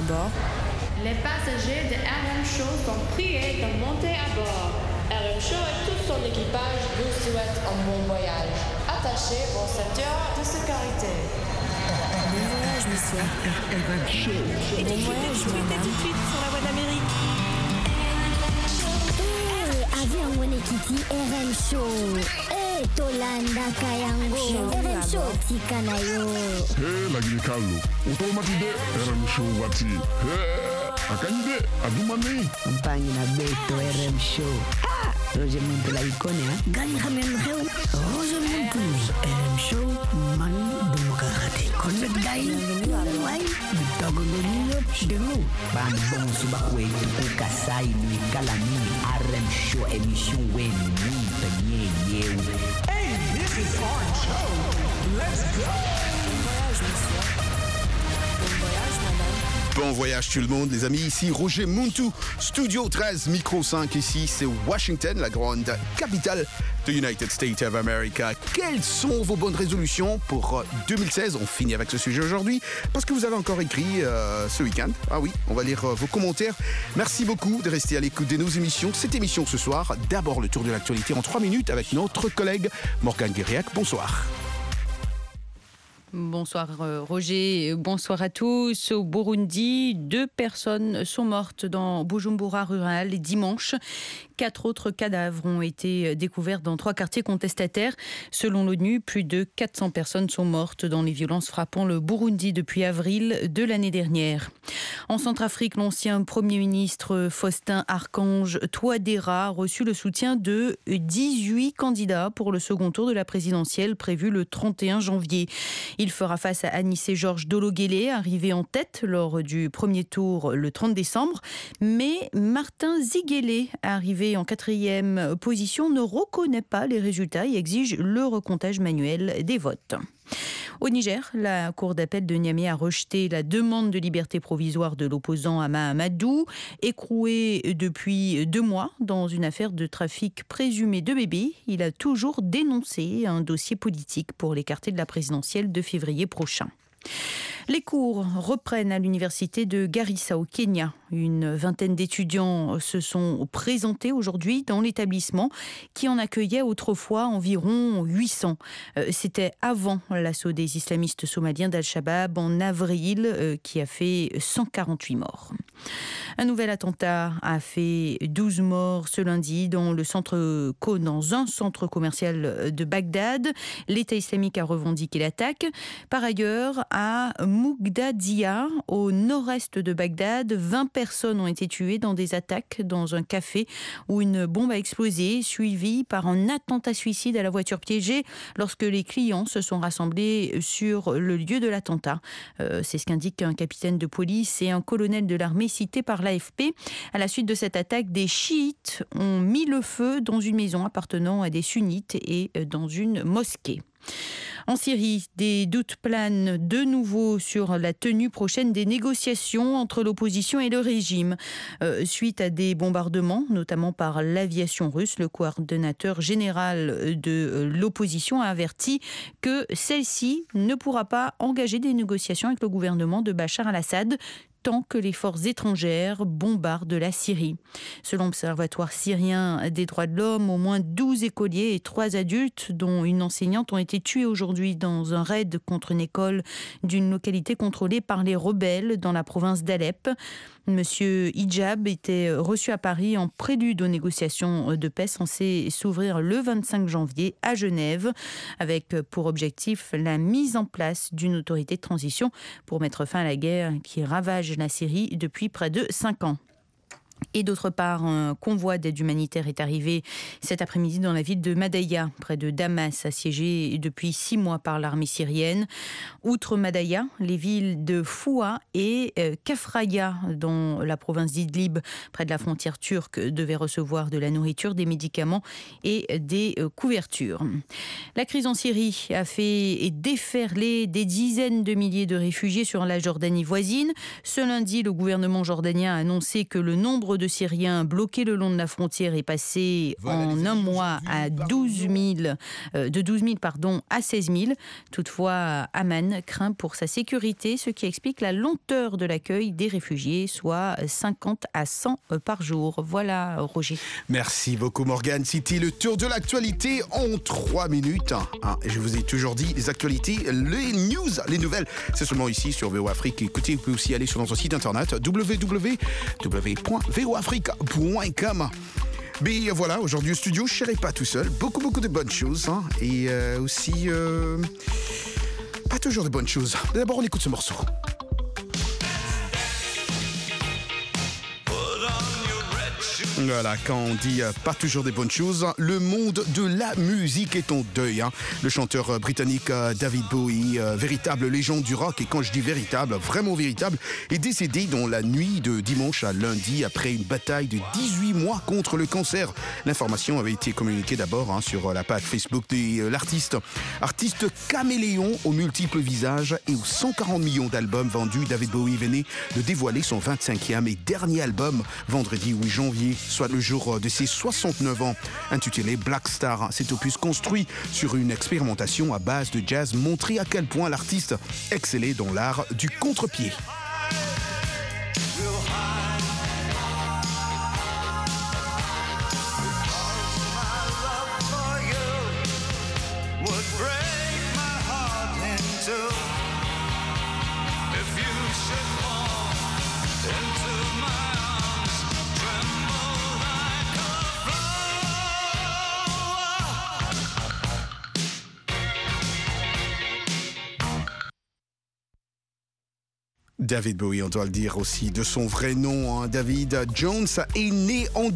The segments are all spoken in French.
bord. Les passagers de RM Show sont priés de monter à bord. RM Show et tout son équipage vous souhaitent un bon voyage. Attachez vos ceintures de sécurité. Bon voyage, monsieur. RM Show. Bon voyage, madame. Tout de suite sur la voie d'Amérique. Avion mwenyekiti RM Show. Tolanda kayango. RM Show tika nayo. Lagini Carlo. Automatide RM Show wati. Akanyide adumani. Mpangi na beto RM Show. Roger Muntu la ikone Gani khamen khaw. Roger Muntu RM Show man demokrati. Connect dai. Wai bitogo ngolilo dulu. Bang bong subakwe ukasai ni kalami RM Show emission wen ni penye yeu. Hey, this is RM Show. Let's go. Bon voyage, monsieur. Bon voyage, madame. Bon voyage tout le monde, les amis. Ici Roger Muntu, Studio 13, Micro 5. Ici, c'est Washington, la grande capitale de United States of America. Quelles sont vos bonnes résolutions pour 2016 ? On finit avec ce sujet aujourd'hui parce que vous avez encore écrit ce week-end. Ah oui, on va lire vos commentaires. Merci beaucoup de rester à l'écoute de nos émissions. Cette émission ce soir, d'abord le tour de l'actualité en 3 minutes avec notre collègue Morgane Guériac. Bonsoir. Bonsoir Roger, bonsoir à tous. Au Burundi, 2 personnes sont mortes dans Bujumbura rural dimanche. 4 autres cadavres ont été découverts dans 3 quartiers contestataires. Selon l'ONU, plus de 400 personnes sont mortes dans les violences frappant le Burundi depuis avril de l'année dernière. En Centrafrique, l'ancien Premier ministre Faustin Archange Touadéra a reçu le soutien de 18 candidats pour le second tour de la présidentielle prévu le 31 janvier. Il fera face à Anissé Georges Dologuélé, arrivé en tête lors du premier tour le 30 décembre. Mais Martin Ziguélé, arrivé en 4e position, ne reconnaît pas les résultats et exige le recomptage manuel des votes. Au Niger, la cour d'appel de Niamey a rejeté la demande de liberté provisoire de l'opposant Hama Amadou, écroué depuis 2 mois dans une affaire de trafic présumé de bébés. Il a toujours dénoncé un dossier politique pour l'écarter de la présidentielle de février prochain. Les cours reprennent à l'université de Garissa au Kenya. Une vingtaine d'étudiants se sont présentés aujourd'hui dans l'établissement qui en accueillait autrefois environ 800. C'était avant l'assaut des islamistes somaliens d'Al-Shabaab en avril qui a fait 148 morts. Un nouvel attentat a fait 12 morts ce lundi dans un centre commercial de Bagdad. L'État islamique a revendiqué l'attaque. Par ailleurs, à Mougdadia, au nord-est de Bagdad, 20 personnes ont été tuées dans des attaques dans un café où une bombe a explosé, suivie par un attentat suicide à la voiture piégée lorsque les clients se sont rassemblés sur le lieu de l'attentat. C'est ce qu'indique un capitaine de police et un colonel de l'armée cité par l'AFP. À la suite de cette attaque, des chiites ont mis le feu dans une maison appartenant à des sunnites et dans une mosquée. En Syrie, des doutes planent de nouveau sur la tenue prochaine des négociations entre l'opposition et le régime. Suite à des bombardements, notamment par l'aviation russe, le coordonnateur général de l'opposition a averti que celle-ci ne pourra pas engager des négociations avec le gouvernement de Bachar al-Assad tant que les forces étrangères bombardent la Syrie. Selon l'Observatoire syrien des droits de l'homme, au moins 12 écoliers et 3 adultes, dont une enseignante, ont été tués aujourd'hui dans un raid contre une école d'une localité contrôlée par les rebelles dans la province d'Alep. Monsieur Hijab était reçu à Paris en prélude aux négociations de paix censées s'ouvrir le 25 janvier à Genève, avec pour objectif la mise en place d'une autorité de transition pour mettre fin à la guerre qui ravage la Syrie depuis près de 5 ans. Et d'autre part, un convoi d'aide humanitaire est arrivé cet après-midi dans la ville de Madaya, près de Damas, assiégée depuis 6 mois par l'armée syrienne. Outre Madaya, les villes de Foua et Kafraya, dans la province d'Idlib, près de la frontière turque, devaient recevoir de la nourriture, des médicaments et des couvertures. La crise en Syrie a fait déferler des dizaines de milliers de réfugiés sur la Jordanie voisine. Ce lundi, le gouvernement jordanien a annoncé que le nombre de de Syriens bloqués le long de la frontière est passé en un mois à 12 000, à 16 000. Toutefois, Amman craint pour sa sécurité, ce qui explique la lenteur de l'accueil des réfugiés, soit 50 à 100 par jour. Voilà, Roger. Merci beaucoup, Morgane. C'était le tour de l'actualité en 3 minutes. Je vous ai toujours dit, les actualités, les news, les nouvelles, c'est seulement ici sur VO Afrique. Écoutez, vous pouvez aussi aller sur notre site internet www.voafrique.com. Mais voilà, aujourd'hui au studio, je ne serai pas tout seul. Beaucoup de bonnes choses. Et aussi, pas toujours de bonnes choses. Mais d'abord, on écoute ce morceau. Voilà, quand on dit pas toujours des bonnes choses, le monde de la musique est en deuil. Le chanteur britannique David Bowie, véritable légende du rock, et quand je dis véritable, vraiment véritable, est décédé dans la nuit de dimanche à lundi après une bataille de 18 mois contre le cancer. L'information avait été communiquée d'abord sur la page Facebook de l'artiste. Artiste caméléon aux multiples visages et aux 140 millions d'albums vendus, David Bowie venait de dévoiler son 25e et dernier album vendredi 8 janvier, soit le jour de ses 69 ans, intitulé Black Star. Cet opus construit sur une expérimentation à base de jazz montrait à quel point l'artiste excellait dans l'art du contre-pied. David Bowie, on doit le dire aussi de son vrai nom, David Jones, est né en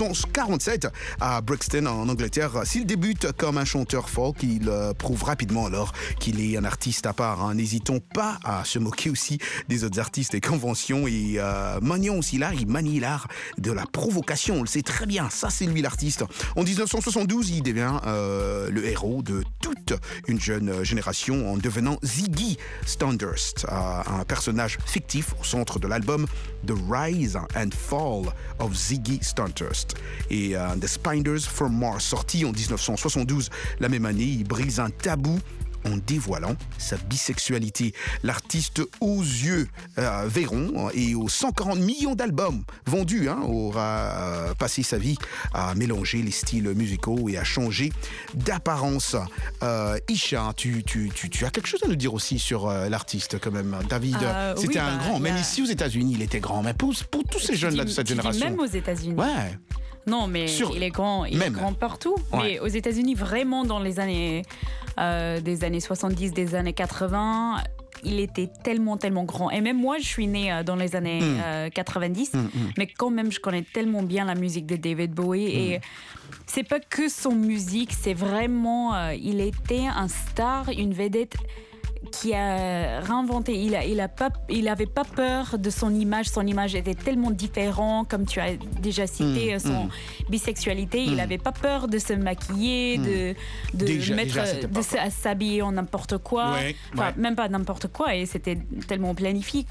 1947 à Brixton en Angleterre. S'il débute comme un chanteur folk, il prouve rapidement alors qu'il est un artiste à part. N'hésitons pas à se moquer aussi des autres artistes et conventions, et manions aussi l'art, il manie l'art de la provocation, on le sait très bien, ça c'est lui l'artiste. En 1972, il devient le héros de toute une jeune génération en devenant Ziggy Stardust, un personnage fictif au centre de l'album The Rise and Fall of Ziggy Stardust et The Spiders from Mars, sorti en 1972. La même année, il brise un tabou en dévoilant sa bisexualité. L'artiste aux yeux verrons et aux 140 millions d'albums vendus aura passé sa vie à mélanger les styles musicaux et à changer d'apparence. Isha, tu as quelque chose à nous dire aussi sur l'artiste quand même. David, c'était un grand, même ici aux États-Unis il était grand, mais pour tous ces jeunes-là de cette génération. Même aux États-Unis. Ouais. Non, mais il est grand partout. Ouais. Mais aux États-Unis, vraiment, dans les années des années 70, des années 80, il était tellement grand. Et même moi, je suis née dans les années 90, mais quand même, je connais tellement bien la musique de David Bowie. Et c'est pas que son musique, c'est vraiment... il était un star, une vedette qui a réinventé. Il avait pas peur de son image. Son image était tellement différente, comme tu as déjà cité son bisexualité. Il avait pas peur de se maquiller, de s'habiller en n'importe quoi. Même pas n'importe quoi. Et c'était tellement planifié.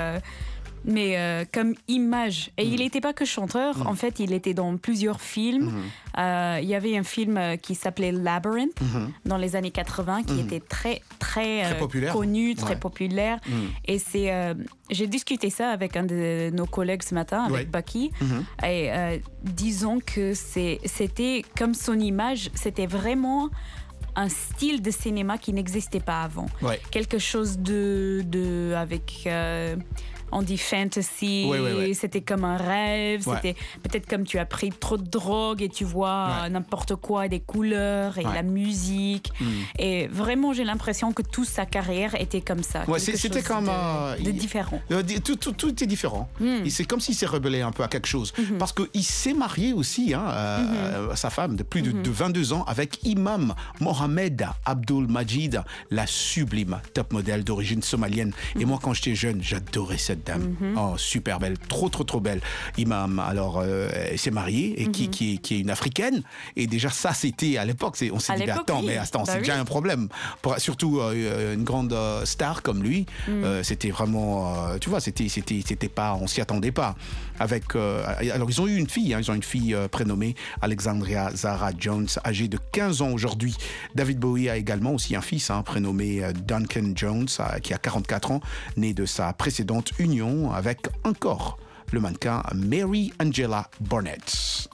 Mais comme image. Et il n'était pas que chanteur. En fait, il était dans plusieurs films. Il y avait un film qui s'appelait Labyrinth dans les années 80 qui était très populaire. Connu, très populaire. Et j'ai discuté ça avec un de nos collègues ce matin, avec Bucky. Et disons que c'était comme son image, c'était vraiment un style de cinéma qui n'existait pas avant. Quelque chose avec... on dit fantasy, c'était comme un rêve, c'était peut-être comme tu as pris trop de drogue et tu vois n'importe quoi, des couleurs et la musique. Et vraiment, j'ai l'impression que toute sa carrière était comme ça. C'était comme de différent. Tout était différent. Et c'est comme s'il s'est rebellé un peu à quelque chose. Parce qu'il s'est marié aussi, sa femme de plus de 22 ans, avec Imam Mohamed Abdul Majid, la sublime top modèle d'origine somalienne. Et moi, quand j'étais jeune, j'adorais cette cette dame. Oh, super belle, trop belle. Imam, alors, elle s'est mariée, et qui est une Africaine. Et déjà, ça, c'était à l'époque. On s'est dit, attends, oui. C'est déjà un problème. Surtout une grande star comme lui. C'était vraiment, tu vois, c'était pas, on s'y attendait pas. Alors, ils ont eu une fille, ils ont une fille prénommée Alexandria Zara Jones, âgée de 15 ans aujourd'hui. David Bowie a également aussi un fils prénommé Duncan Jones, qui a 44 ans, né de sa précédente union avec encore le mannequin Mary Angela Barnett.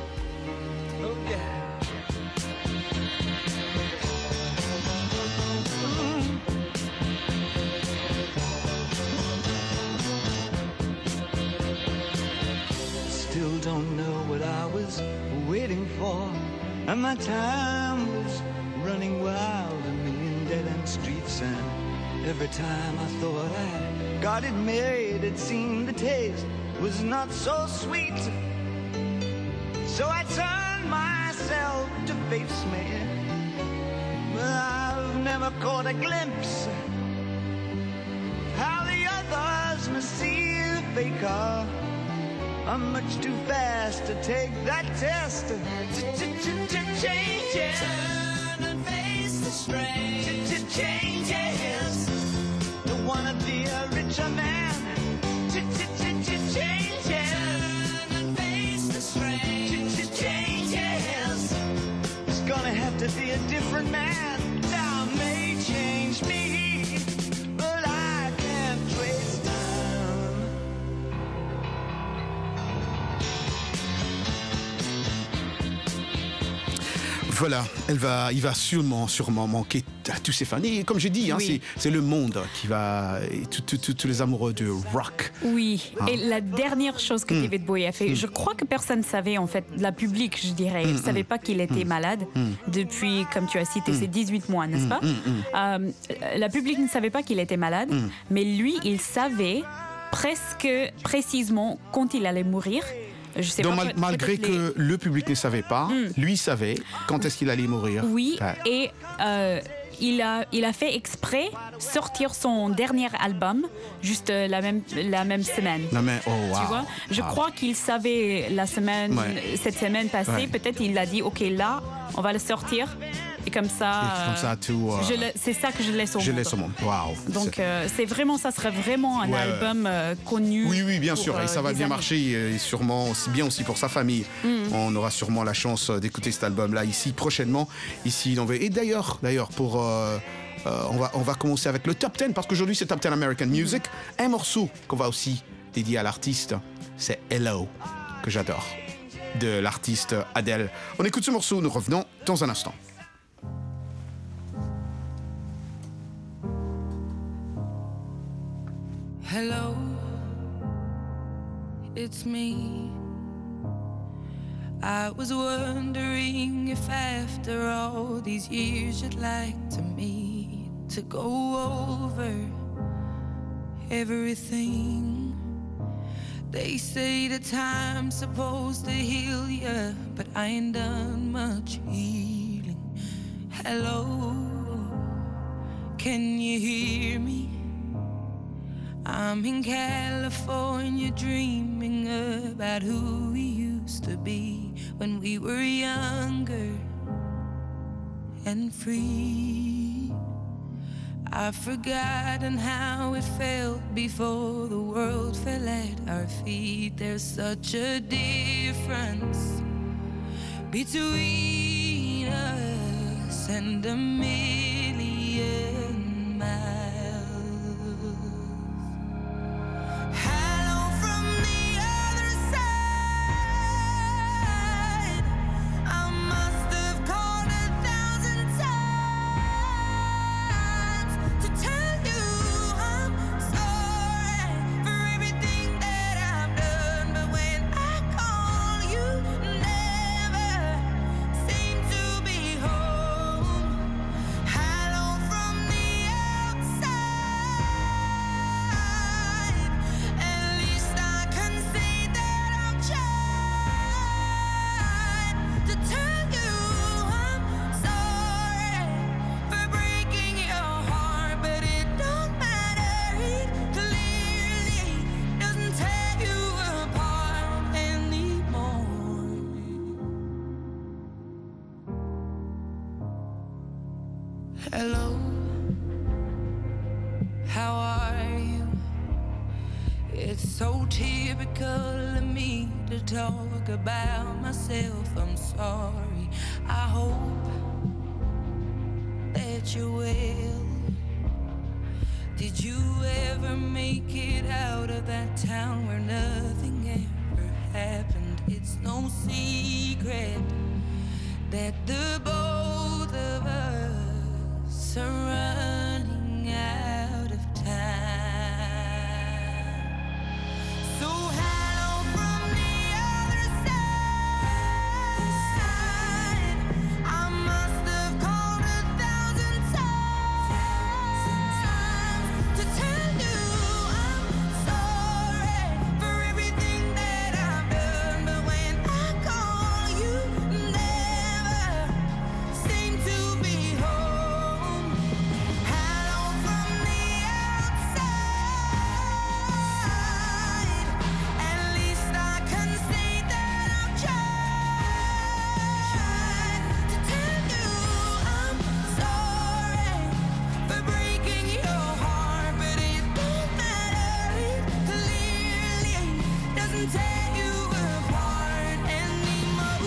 Still don't know what I was waiting for, and my time was running wild, a million dead-end streets, and every time I thought I got it made, it seemed the taste was not so sweet. So I turned myself to face me, but I've never caught a glimpse how the others must see the faker. I'm much too fast to take that test. Changes. Turn and face the strain. Changes. Don't wanna be a richer man. Changes. Turn and face the strain. Changes. It's gonna have to be a different man. Now may change me, but I can't trace time. Voilà, il va sûrement manquer à tous ses fans. Et comme j'ai dit, oui. c'est le monde qui va... Tous les amoureux de rock. Oui, et la dernière chose que David Bowie a fait, je crois que personne ne savait, en fait, la public, je dirais, ne savait pas qu'il était malade depuis, comme tu as cité, ces 18 mois, n'est-ce pas La public ne savait pas qu'il était malade, mais lui, il savait presque précisément quand il allait mourir. Je sais Donc pas, malgré que le public ne savait pas, lui savait quand est-ce qu'il allait mourir. Oui, et il a fait exprès sortir son dernier album juste la même semaine. Oh, wow. Tu vois, je crois qu'il savait cette semaine passée, peut-être il a dit ok, là on va le sortir. Et comme ça, tout. C'est ça que je laisse au monde. Je laisse au monde. Waouh. Donc c'est vraiment, ça serait vraiment un album connu. Oui, bien sûr. Et ça va bien marcher, et sûrement bien aussi pour sa famille. On aura sûrement la chance d'écouter cet album-là ici prochainement. Ici, et d'ailleurs, pour on va commencer avec le top 10 parce qu'aujourd'hui c'est Top 10 American Music. Un morceau qu'on va aussi dédier à l'artiste, c'est Hello, que j'adore, de l'artiste Adele. On écoute ce morceau, nous revenons dans un instant. Hello, it's me. I was wondering if after all these years you'd like to meet to go over everything. They say the time's supposed to heal ya, but I ain't done much healing. Hello, can you hear me? I'm in California dreaming about who we used to be when we were younger and free. I've forgotten how it felt before the world fell at our feet. There's such a difference between us and a million miles. Hello, how are you? It's so typical of me to talk about myself. I'm sorry. I hope that you're well. Did you ever make it out of that town where nothing ever happened? It's no secret that the both of us are running out of time. So hello from the other side. I must have called 1,000 times to tell you I'm sorry for everything that I've done. But when I call, you never seem to be home. Hello from the outside. At least I can say that I've tried to tell you I'm sorry for breaking your heart, but it don't matter. It clearly doesn't tear you apart anymore.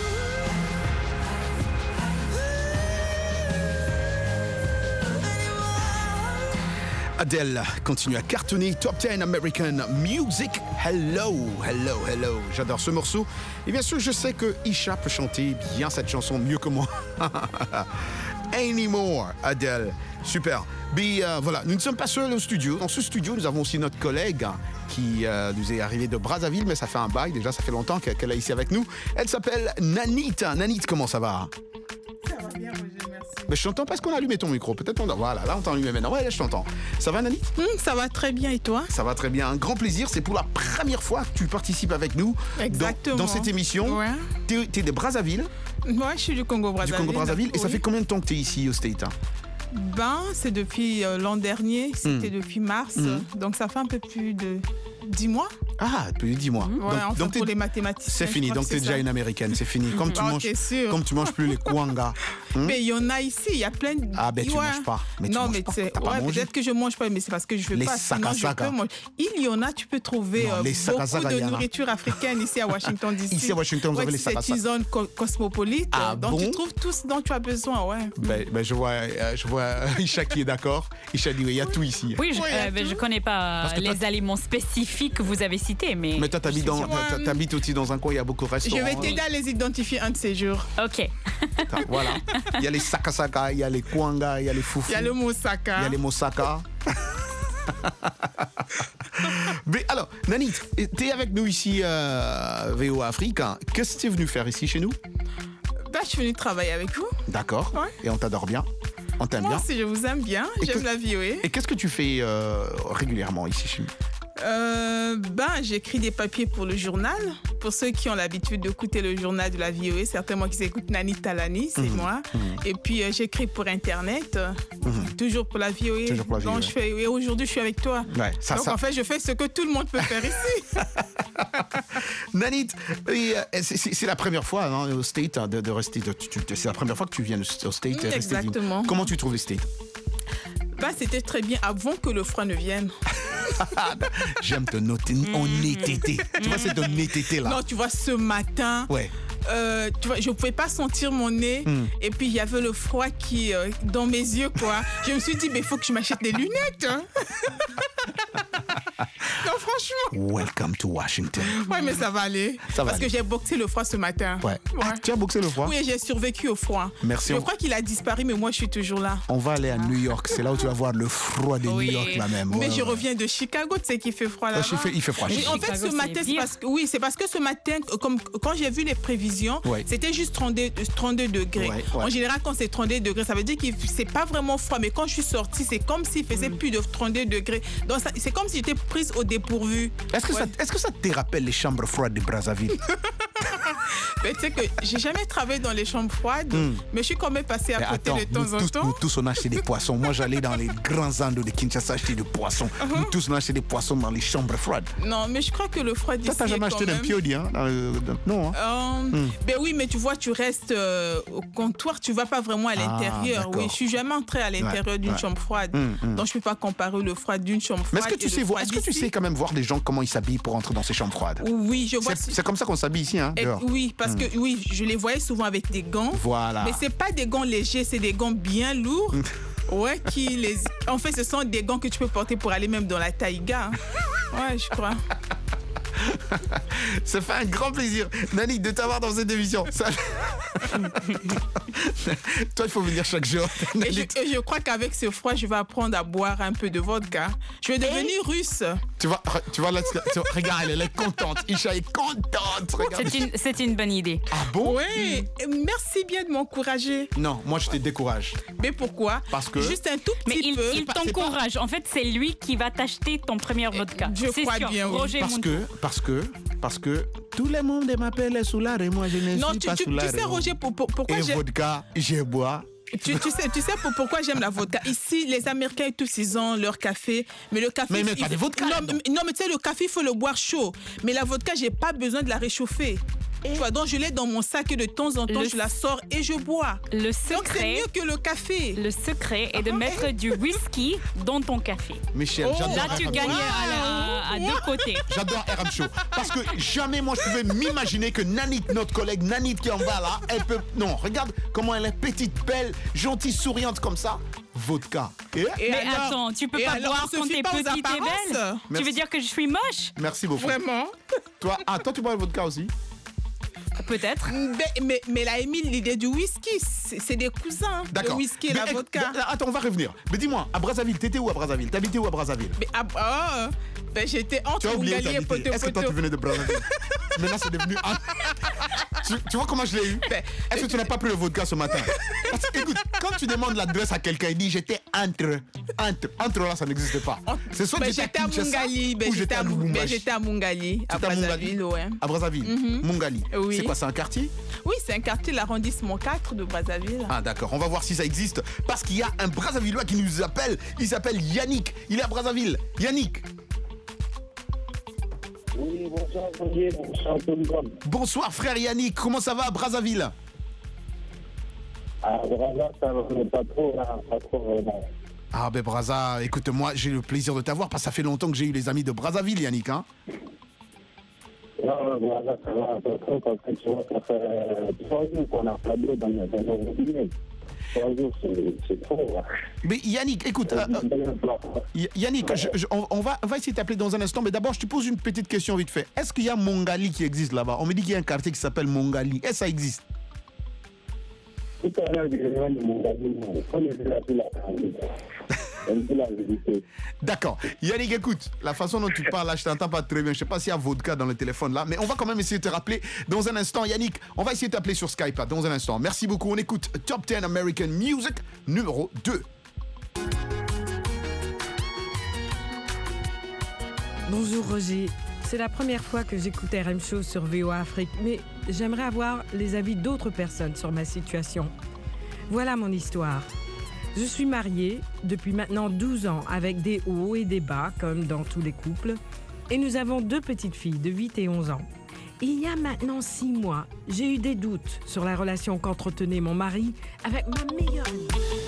Adele continue à cartonner Top 10 American Music. Hello, hello, hello. J'adore ce morceau. Et bien sûr, je sais que Isha peut chanter bien cette chanson mieux que moi. Anymore, Adele. Super. Mais voilà, nous ne sommes pas seuls au studio. Dans ce studio, nous avons aussi notre collègue qui nous est arrivée de Brazzaville, mais ça fait un bail. Déjà, ça fait longtemps qu'elle est ici avec nous. Elle s'appelle Nanit. Nanit, comment ça va? Ça va bien, Roger, merci. Mais je t'entends parce qu'on a allumé ton micro. Peut-être voilà, là on t'a allumé maintenant. Ouais, là je t'entends. Ça va, Nanit? Ça va très bien, et toi? Ça va très bien. Un grand plaisir. C'est pour la première fois que tu participes avec nous dans cette émission. Ouais. T'es de Brazzaville? Moi, je suis du Congo-Brazzaville. Du Congo-Brazzaville. Et ça fait combien de temps que t'es ici au State? C'est depuis l'an dernier. C'était depuis mars. Donc ça fait un peu plus de 10 mois. Ah, plus de 10 mois. Ouais, donc pour les mathématiciens. C'est fini, donc tu es déjà une américaine, c'est fini. Comme tu manges plus les kwanga. Mais il y en a ici, il y a plein de... Ah, ben tu manges pas. Mais non, mais peut-être que je mange pas, mais c'est parce que je veux les pas. Sinon, je peux manger. Il y en a, tu peux trouver beaucoup de nourriture africaine ici à Washington DC. Ici à Washington, vous avez les sakasaka. C'est une zone cosmopolite. Ah, donc bon? tu trouves tout ce dont tu as besoin, ouais. Ben je vois Isha qui est d'accord. Isha dit, il y a tout ici. Oui, je connais pas les aliments spécifiques que vous avez cités, mais... Mais toi, t'habites aussi dans un coin, il y a beaucoup de restaurants. Je vais t'aider à les identifier un de ces jours. Ok. Voilà. Il y a les sakasaka, il y a les kwanga, il y a les foufous. Il y a le moussaka. Il y a les moussaka. Mais alors, Nanit, t'es avec nous ici VOA Afrique. Qu'est-ce que tu es venu faire ici chez nous? Je suis venu travailler avec vous. D'accord. Ouais. Et on t'adore bien. On t'aime bien. Moi aussi, je vous aime bien. J'aime la VOA. Et qu'est-ce que tu fais régulièrement ici chez nous? J'écris des papiers pour le journal. Pour ceux qui ont l'habitude d'écouter le journal de la VOA, certainement qui écoutent Nani Talani, c'est moi. Et puis j'écris pour Internet, toujours pour la VOA. Toujours pour la VOA. Donc, et aujourd'hui, je suis avec toi. Ouais, donc en fait, je fais ce que tout le monde peut faire ici. Nanit, c'est la première fois au State de rester. C'est la première fois que tu viens au State. Exactement. Comment tu trouves le State? C'était très bien avant que le froid ne vienne. J'aime te noter en honnêteté. Tu vois cette honnêteté là. Non, tu vois, ce matin, tu vois, je ne pouvais pas sentir mon nez. Et puis, il y avait le froid qui dans mes yeux, quoi. Je me suis dit, mais il faut que je m'achète des lunettes. Non, franchement. Welcome to Washington. Ouais, mais ça va aller. Parce que j'ai boxé le froid ce matin. Ouais. Ah, tu as boxé le froid? Oui, j'ai survécu au froid. Merci. Je crois qu'il a disparu, mais moi, je suis toujours là. On va aller à New York. C'est là où tu vas voir le froid de New York, là même. Mais je reviens de Chicago, tu sais qu'il fait froid là-bas. Il fait froid. En fait, ce matin, c'est parce que ce matin, quand j'ai vu les prévisions, c'était juste 32 degrés. Ouais. En général, quand c'est 32 degrés, ça veut dire que c'est pas vraiment froid. Mais quand je suis sortie, c'est comme s'il faisait plus de 32 degrés. Donc, c'est comme si j'étais prise au dépourvu. Est-ce que ça te rappelle les chambres froides de Brazzaville? Mais tu sais que j'ai jamais travaillé dans les chambres froides, mais je suis quand même passée à côté de temps en temps. Nous tous, on achetait des poissons. Moi, j'allais dans les grands andos de Kinshasa acheter des poissons. Nous tous, on achetait des poissons dans les chambres froides. Non, mais je crois que le froid d'ici. Toi, t'as jamais acheté d'un piodi, hein? Non. Hein? Ben oui, mais tu vois, tu restes au comptoir, tu vas pas vraiment à l'intérieur. Oui, je suis jamais entrée à l'intérieur d'une chambre froide. Donc, je peux pas comparer le froid d'une chambre froide. Mais est-ce que tu sais quand même voir des gens comment ils s'habillent pour entrer dans ces chambres froides? Oui, je vois. C'est comme ça qu'on s'habille ici, hein? Oui, parce que je les voyais souvent avec des gants. Voilà. Mais c'est pas des gants légers, c'est des gants bien lourds. Ouais, en fait, ce sont des gants que tu peux porter pour aller même dans la taïga. Ouais, je crois. Ça fait un grand plaisir, Nanick, de t'avoir dans cette émission. Toi, il faut venir chaque jour. Et je crois qu'avec ce froid, je vais apprendre à boire un peu de vodka. Je vais devenir russe. Tu vois là, regarde, elle est contente. Isha est contente. C'est une bonne idée. Ah bon? Oui. Merci bien de m'encourager. Non, moi, je te décourage. Mais pourquoi? Parce que... Juste un tout petit peu. Mais il t'encourage. En fait, c'est lui qui va t'acheter ton premier vodka. Je crois sûr. bien, oui. Roger Parce que tout le monde m'appelle Soulard et moi je ne suis pas Soulard. Tu sais, Roger, pourquoi et vodka, je bois. Tu sais pourquoi j'aime la vodka. Ici, les Américains, tous, ils ont leur café. Mais le café... Mais pas de vodka. Non, mais tu sais, le café, il faut le boire chaud. Mais la vodka, j'ai pas besoin de la réchauffer. Tu vois, donc je l'ai dans mon sac et de temps en temps, je la sors et je bois. Le secret, donc c'est mieux que le café. Le secret est de mettre du whisky dans ton café. Michel, j'adore. Là, tu gagnes à deux côtés. J'adore RM Show. Parce que jamais moi je pouvais m'imaginer que Nanick, notre collègue Nanick qui est en bas là, elle peut... Non, regarde comment elle est petite, belle, gentille, souriante comme ça. Vodka. Mais alors, attends, tu peux pas boire quand t'es petite et belle. Tu veux dire que je suis moche? Merci beaucoup. Vraiment? Toi, tu bois le vodka aussi? Peut-être. Mais la Émile, l'idée du whisky, c'est des cousins. D'accord. Le whisky et la vodka. Attends, on va revenir. Mais dis-moi, à Brazzaville, t'étais où à Brazzaville? T'habitais où à Brazzaville? J'étais entre Mungali et Poto. Est-ce que toi, tu venais de Brazzaville? Maintenant, c'est devenu... tu vois comment je l'ai eu? Est-ce que tu n'as pas pris le vodka ce matin? Parce que, écoute, quand tu demandes l'adresse à quelqu'un, il dit j'étais entre. Entre là, ça n'existe pas. C'est soit j'étais à Mungali, j'étais à Mungali, à Brazzaville, ouais. À Brazzaville, Mungali. Oui. C'est quoi, c'est un quartier? Oui, c'est un quartier, l'arrondissement 4 de Brazzaville. Ah d'accord, on va voir si ça existe. Parce qu'il y a un Brazzavillois qui nous appelle. Il s'appelle Yannick. Il est à Brazzaville. Yannick. Oui, bonsoir, Roger. Bonsoir, tout le monde. Bonsoir, frère Yannick. Comment ça va à Brazzaville? Ah, Brazza, ça va pas trop, là. Pas trop, vraiment. Ah, ben Brazza, écoute-moi, j'ai le plaisir de t'avoir parce que ça fait longtemps que j'ai eu les amis de Brazzaville, Yannick, hein? Non, Brazza, ça va un peu trop parce que tu vois, ça fait 3 jours qu'on a pas d'eau dans nos robinets. 3 jours, c'est trop, là. Mais Yannick, écoute, Yannick, on va essayer de t'appeler dans un instant, mais d'abord, je te pose une petite question vite fait. Est-ce qu'il y a Mungali qui existe là-bas? On me dit qu'il y a un quartier qui s'appelle Mungali. Est-ce que ça existe? Tout à l'heure, je demande de Mungali, comme je l'ai la D'accord. Yannick, écoute, la façon dont tu parles là, je t'entends pas très bien. Je sais pas s'il y a vodka dans le téléphone là, mais on va quand même essayer de te rappeler dans un instant. Yannick, on va essayer de t'appeler sur Skype là, dans un instant. Merci beaucoup. On écoute Top 10 American Music numéro 2. Bonjour Roger. C'est la première fois que j'écoute RM Show sur VOA Afrique, mais j'aimerais avoir les avis d'autres personnes sur ma situation. Voilà mon histoire. Je suis mariée depuis maintenant 12 ans avec des hauts et des bas, comme dans tous les couples. Et nous avons 2 petites filles de 8 et 11 ans. Il y a maintenant 6 mois, j'ai eu des doutes sur la relation qu'entretenait mon mari avec ma meilleure amie.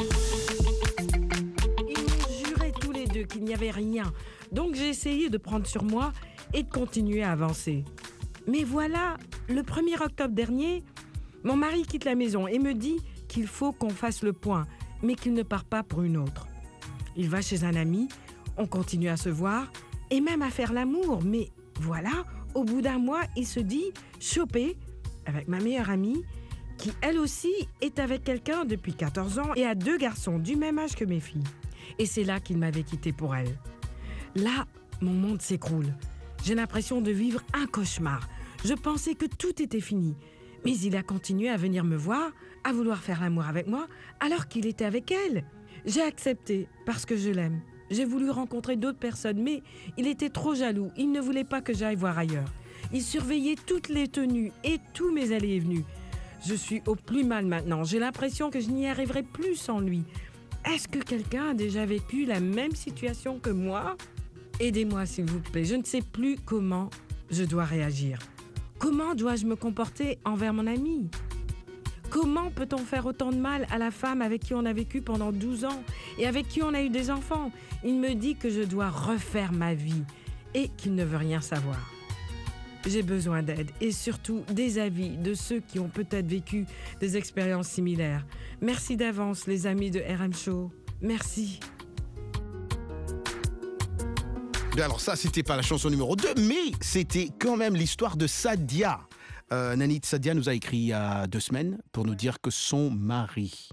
Ils m'ont juré tous les deux qu'il n'y avait rien. Donc j'ai essayé de prendre sur moi et de continuer à avancer. Mais voilà, le 1er octobre dernier, mon mari quitte la maison et me dit qu'il faut qu'on fasse le point, mais qu'il ne part pas pour une autre. Il va chez un ami, on continue à se voir et même à faire l'amour. Mais voilà, au bout d'un mois, il se dit chopé avec ma meilleure amie qui, elle aussi, est avec quelqu'un depuis 14 ans et a 2 garçons du même âge que mes filles. Et c'est là qu'il m'avait quitté pour elle. Là, mon monde s'écroule. J'ai l'impression de vivre un cauchemar. Je pensais que tout était fini. Mais il a continué à venir me voir, à vouloir faire l'amour avec moi, alors qu'il était avec elle. J'ai accepté, parce que je l'aime. J'ai voulu rencontrer d'autres personnes, mais il était trop jaloux. Il ne voulait pas que j'aille voir ailleurs. Il surveillait toutes les tenues et tous mes allées et venues. Je suis au plus mal maintenant. J'ai l'impression que je n'y arriverai plus sans lui. Est-ce que quelqu'un a déjà vécu la même situation que moi ? Aidez-moi, s'il vous plaît. Je ne sais plus comment je dois réagir. Comment dois-je me comporter envers mon ami ? Comment peut-on faire autant de mal à la femme avec qui on a vécu pendant 12 ans et avec qui on a eu des enfants ? Il me dit que je dois refaire ma vie et qu'il ne veut rien savoir. J'ai besoin d'aide et surtout des avis de ceux qui ont peut-être vécu des expériences similaires. Merci d'avance, les amis de RM Show. Merci. Alors ça, c'était pas la chanson numéro 2, mais c'était quand même l'histoire de Sadia. Nanit, Sadia nous a écrit il y a 2 semaines pour nous dire que son mari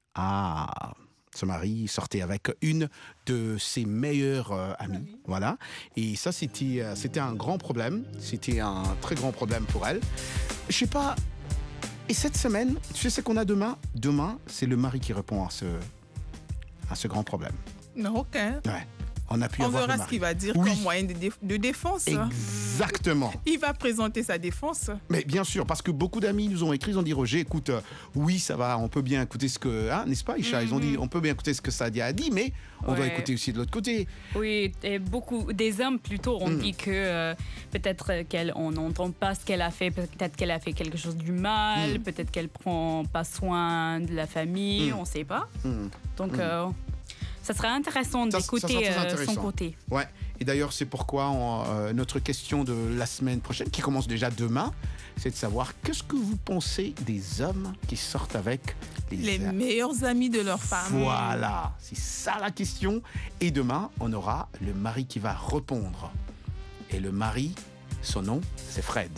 sortait avec une de ses meilleures amies. Voilà. Et ça, c'était un grand problème. C'était un très grand problème pour elle. Je sais pas. Et cette semaine, tu sais ce qu'on a demain ? Demain, c'est le mari qui répond à ce grand problème. Ok. Ouais. On verra ce qu'il va dire comme moyen de défense. Exactement. Il va présenter sa défense. Mais bien sûr, parce que beaucoup d'amis nous ont écrit, ils ont dit Roger, écoute, oui, ça va, on peut bien écouter ce que... Hein, n'est-ce pas, Isha ? Ils ont dit, on peut bien écouter ce que Sadia a dit, mais on doit écouter aussi de l'autre côté. Oui, et beaucoup des hommes plutôt ont dit que peut-être qu'on n'entend pas ce qu'elle a fait, peut-être qu'elle a fait quelque chose du mal, peut-être qu'elle prend pas soin de la famille, on ne sait pas. Donc... ça serait intéressant d'écouter son côté. Ouais. Et d'ailleurs, c'est pourquoi notre question de la semaine prochaine, qui commence déjà demain, c'est de savoir qu'est-ce que vous pensez des hommes qui sortent avec les meilleurs amis de leur femme. Voilà, c'est ça la question. Et demain, on aura le mari qui va répondre. Et le mari, son nom, c'est Fred.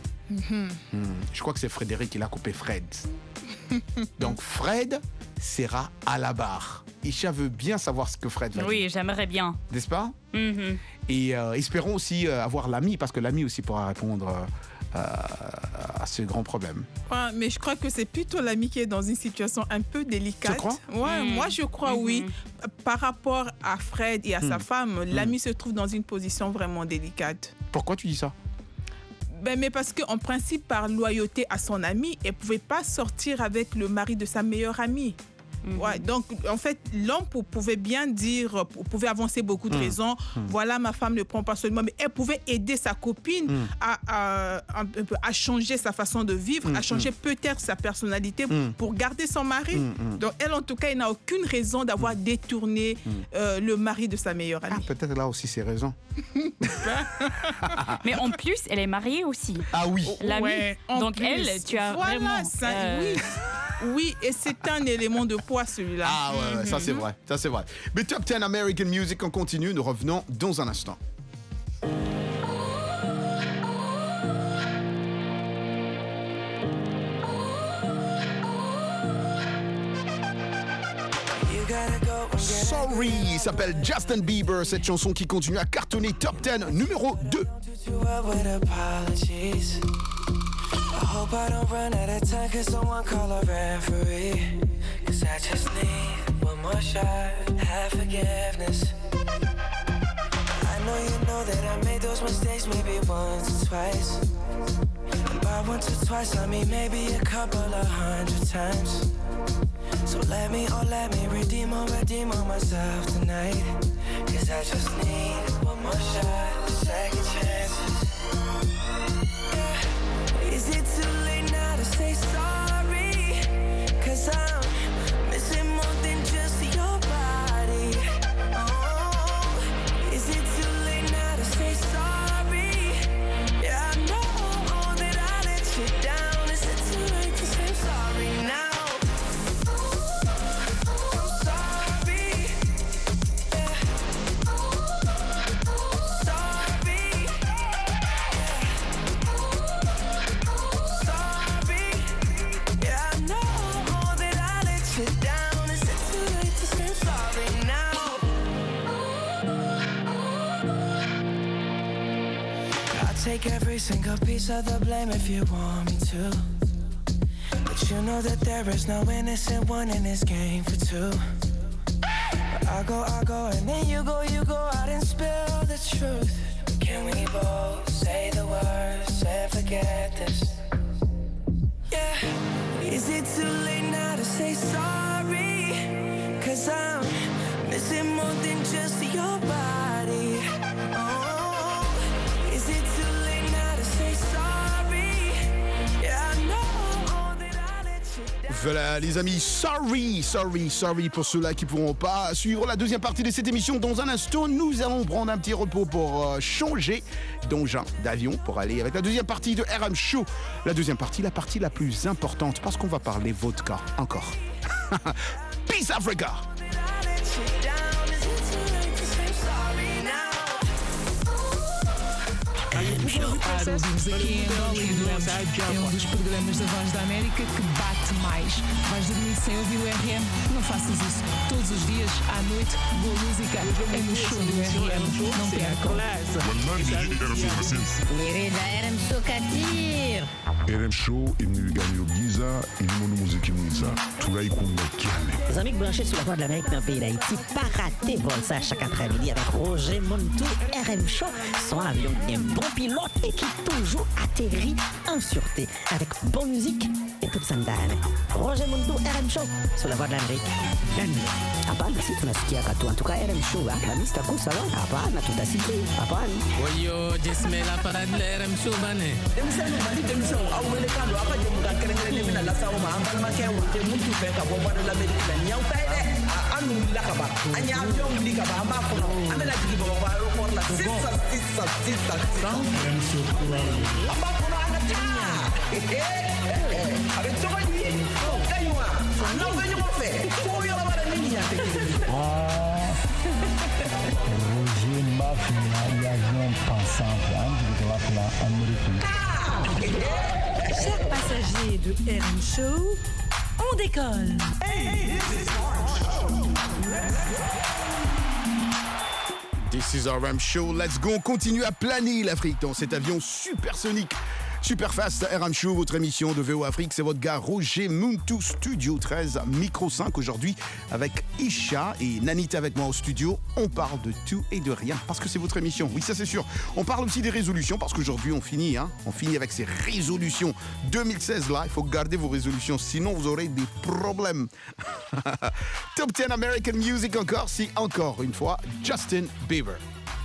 Je crois que c'est Frédéric qui l'a coupé Fred. Donc Fred sera à la barre. Isha veut bien savoir ce que Fred va dire. Oui, j'aimerais bien. N'est-ce pas ? Et espérons aussi avoir l'ami, parce que l'ami aussi pourra répondre à ce grand problème. Ouais, mais je crois que c'est plutôt l'ami qui est dans une situation un peu délicate. Tu crois ? Ouais, moi je crois oui. Par rapport à Fred et à sa femme, l'ami se trouve dans une position vraiment délicate. Pourquoi tu dis ça ? Mais parce qu'en principe, par loyauté à son ami, elle ne pouvait pas sortir avec le mari de sa meilleure amie. Ouais, donc, en fait, l'homme pouvait bien dire, pouvait avancer beaucoup de raisons. Voilà, ma femme ne prend pas seulement, mais elle pouvait aider sa copine à changer sa façon de vivre, à changer peut-être sa personnalité pour garder son mari. Donc, elle, en tout cas, elle n'a aucune raison d'avoir détourné le mari de sa meilleure amie. Peut-être là aussi, c'est raison. Mais en plus, elle est mariée aussi. Ah oui. Ouais, donc, elle, tu as vraiment... Ça, oui, et c'est un élément de poids celui-là. Ah ouais, ça c'est vrai, ça c'est vrai. Mais Top 10 American Music, on continue, nous revenons dans un instant. Sorry, il s'appelle Justin Bieber, cette chanson qui continue à cartonner Top 10 numéro 2. I hope I don't run out of time, cause someone call a referee. Cause I just need one more shot, have forgiveness. I know you know that I made those mistakes maybe once or twice. And by once or twice, I mean maybe a couple of 100 times. So let me redeem on myself tonight. Cause I just need one more shot, second chances. Is it too late now to say sorry? Cause I'm missing more than just your body. Oh, is it too late now to say sorry? Yeah, I know that I let you down. Is it too late to say sorry now? Take every single piece of the blame if you want me to. But you know that there is no innocent one in this game for two. But I go, and then you go out and spill the truth. Can we both say the words? Voilà les amis, sorry pour ceux-là qui ne pourront pas suivre la deuxième partie de cette émission. Dans un instant, nous allons prendre un petit repos pour changer d'engin d'avion pour aller avec la deuxième partie de RM Show. La deuxième partie, la partie la plus importante parce qu'on va parler vodka encore. Peace Africa. Para ouvirmos aqui em Angola e Duramos é um dos programas da Voz da América que bate mais. Vais dormir sem ouvir o RM? Não faças isso. Todos os dias, à noite, boa música é no show do RM. Não percam. RM Show Katir. RM Show imnigani giza ilimono muziki mwiza tunaikunda kiane. Les amis branchés sur la Voix de l'Amérique dans le pays d'Haïti, pas rater vol ça chaque après-midi avec Roger Montou. RM Show, son avion qui est un bon pilote et qui toujours atterrit en sûreté avec bonne musique et toute sa dame. Roger Montou, RM Show sur la Voix de l'Amérique. Hapana, si tunasikia katu. En tout cas, RM Show, la mista kusa wa. Hapana, tutasikia. Hapana. Oyo, jismela para RM Show bane. Awele kando apa je muda kerengere mina la sawo ma ambal ma kewu te mutu fe ka bo bada la me la nyaw tay de anu la ka ba anya avion li ka ba amba ko no amela digi bo ba ro ko la sisa amba ko no ana ta avec to ni kaywa no ba ni mo fe ko yo ba ni ya te Roger Mafia y avion pensant de la fila américaine. Chers passagers de RM Show, on décolle. This is RM Show, let's go. On continue à planer l'Afrique dans cet avion supersonique. Super Fast, RM Show, votre émission de VO Afrique, c'est votre gars Roger Muntu, Studio 13, Micro 5 aujourd'hui avec Isha et Nanit avec moi au studio. On parle de tout et de rien parce que c'est votre émission, oui ça c'est sûr. On parle aussi des résolutions parce qu'aujourd'hui on finit avec ces résolutions 2016 là, il faut garder vos résolutions sinon vous aurez des problèmes. Top 10 American Music encore, si encore une fois Justin Bieber.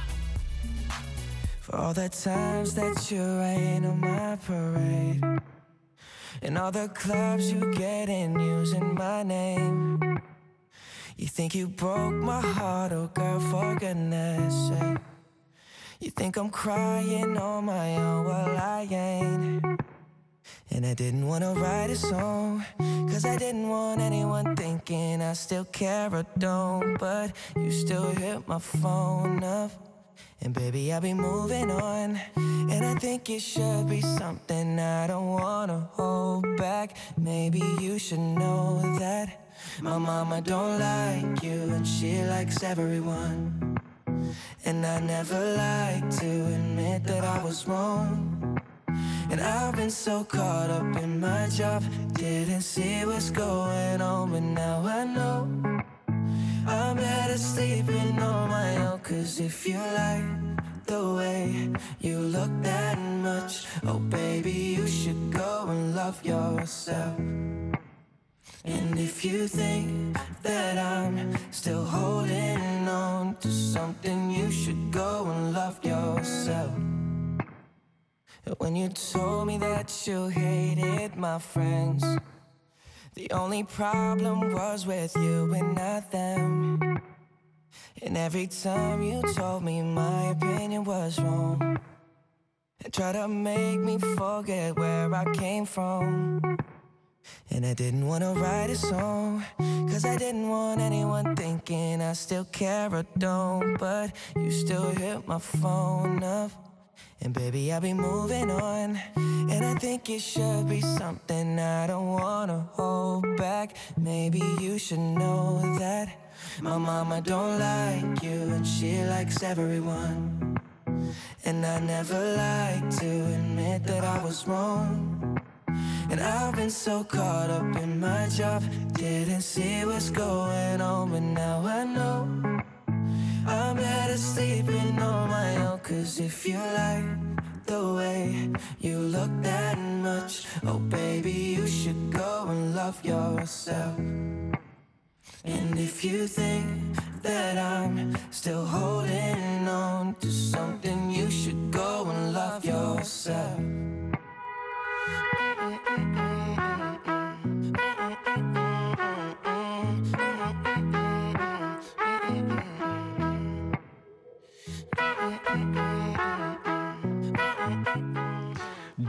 For all the times that you rain on my parade, and all the clubs you get in using my name. You think you broke my heart, oh girl, for goodness sake. You think I'm crying on my own, well I ain't. And I didn't wanna write a song, cause I didn't want anyone thinking I still care or don't. But you still hit my phone up, and baby, I'll be moving on. And I think it should be something I don't wanna hold back. Maybe you should know that my mama don't like you and she likes everyone. And I never like to admit that I was wrong. And I've been so caught up in my job, didn't see what's going on, but now I know I'm better sleeping on my own. Cause if you like the way you look that much, oh baby, you should go and love yourself. And if you think that I'm still holding on to something, you should go and love yourself. When you told me that you hated my friends, the only problem was with you and not them. And every time you told me my opinion was wrong, and tried to make me forget where I came from. And I didn't wanna write a song, cause I didn't want anyone thinking I still care or don't. But you still hit my phone up, and baby, I'll be moving on. And I think it should be something I don't wanna hold back. Maybe you should know that my mama don't like you and she likes everyone. And I never like to admit that I was wrong. And I've been so caught up in my job, didn't see what's going on, but now I know I'm better sleeping on my own. Cause if you like the way you look that much, oh baby, you should go and love yourself. And if you think that I'm still holding on to something, you should go and love yourself.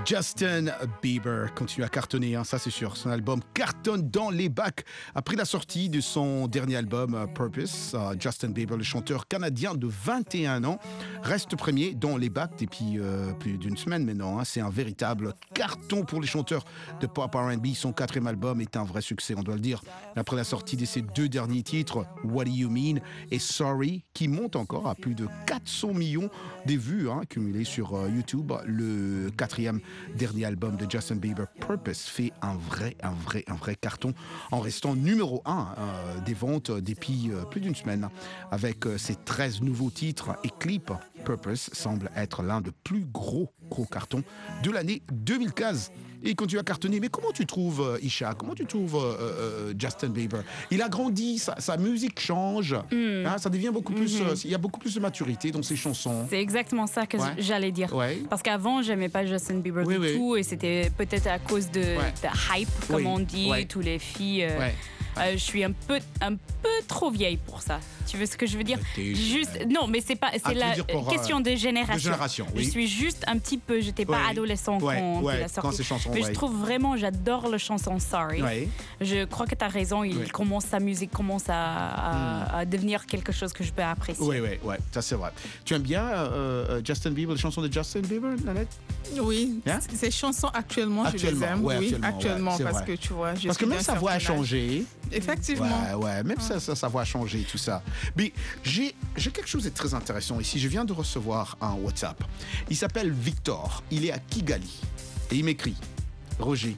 Justin Bieber continue à cartonner, ça c'est sûr. Son album cartonne dans les bacs. Après la sortie de son dernier album, Purpose, Justin Bieber, le chanteur canadien de 21 ans, reste premier dans les bacs depuis plus d'une semaine maintenant. C'est un véritable carton pour les chanteurs de pop R&B. Son 4e album est un vrai succès, on doit le dire. Après la sortie de ses 2 derniers titres, What Do You Mean et Sorry, qui monte encore à plus de 400 millions de vues cumulées sur YouTube. Le 4e dernier album de Justin Bieber, Purpose, fait un vrai carton en restant numéro 1 des ventes depuis plus d'une semaine. Avec ses 13 nouveaux titres et clips, Purpose semble être l'un des plus gros cartons de l'année 2015. Et il continue à cartonner. Mais comment tu trouves, Isha, comment tu trouves Justin Bieber? Il a grandi, sa musique change, ça devient beaucoup plus... il y a beaucoup plus de maturité dans ses chansons. C'est exactement ça que j'allais dire. Ouais. Parce qu'avant, j'aimais pas Justin Bieber du tout, et c'était peut-être à cause de hype, comme on dit, toutes les filles... je suis un peu trop vieille pour ça. Tu veux ce que je veux dire? Non, mais c'est la question de génération. Je suis juste un petit peu. J'étais pas adolescent quand il a sorti. Mais je trouve vraiment, j'adore la chanson Sorry. Je crois que tu as raison. Sa musique commence à devenir quelque chose que je peux apprécier. Oui, ça c'est vrai. Tu aimes bien Justin Bieber, les chansons de Justin Bieber, Nanette? Oui, ces chansons actuellement, je les aime. Actuellement, parce que tu vois, parce que même sa voix a changé. Effectivement. Même sa voix a changé, tout ça. Mais j'ai quelque chose de très intéressant ici. Je viens de recevoir un WhatsApp. Il s'appelle Victor. Il est à Kigali. Et il m'écrit: Roger,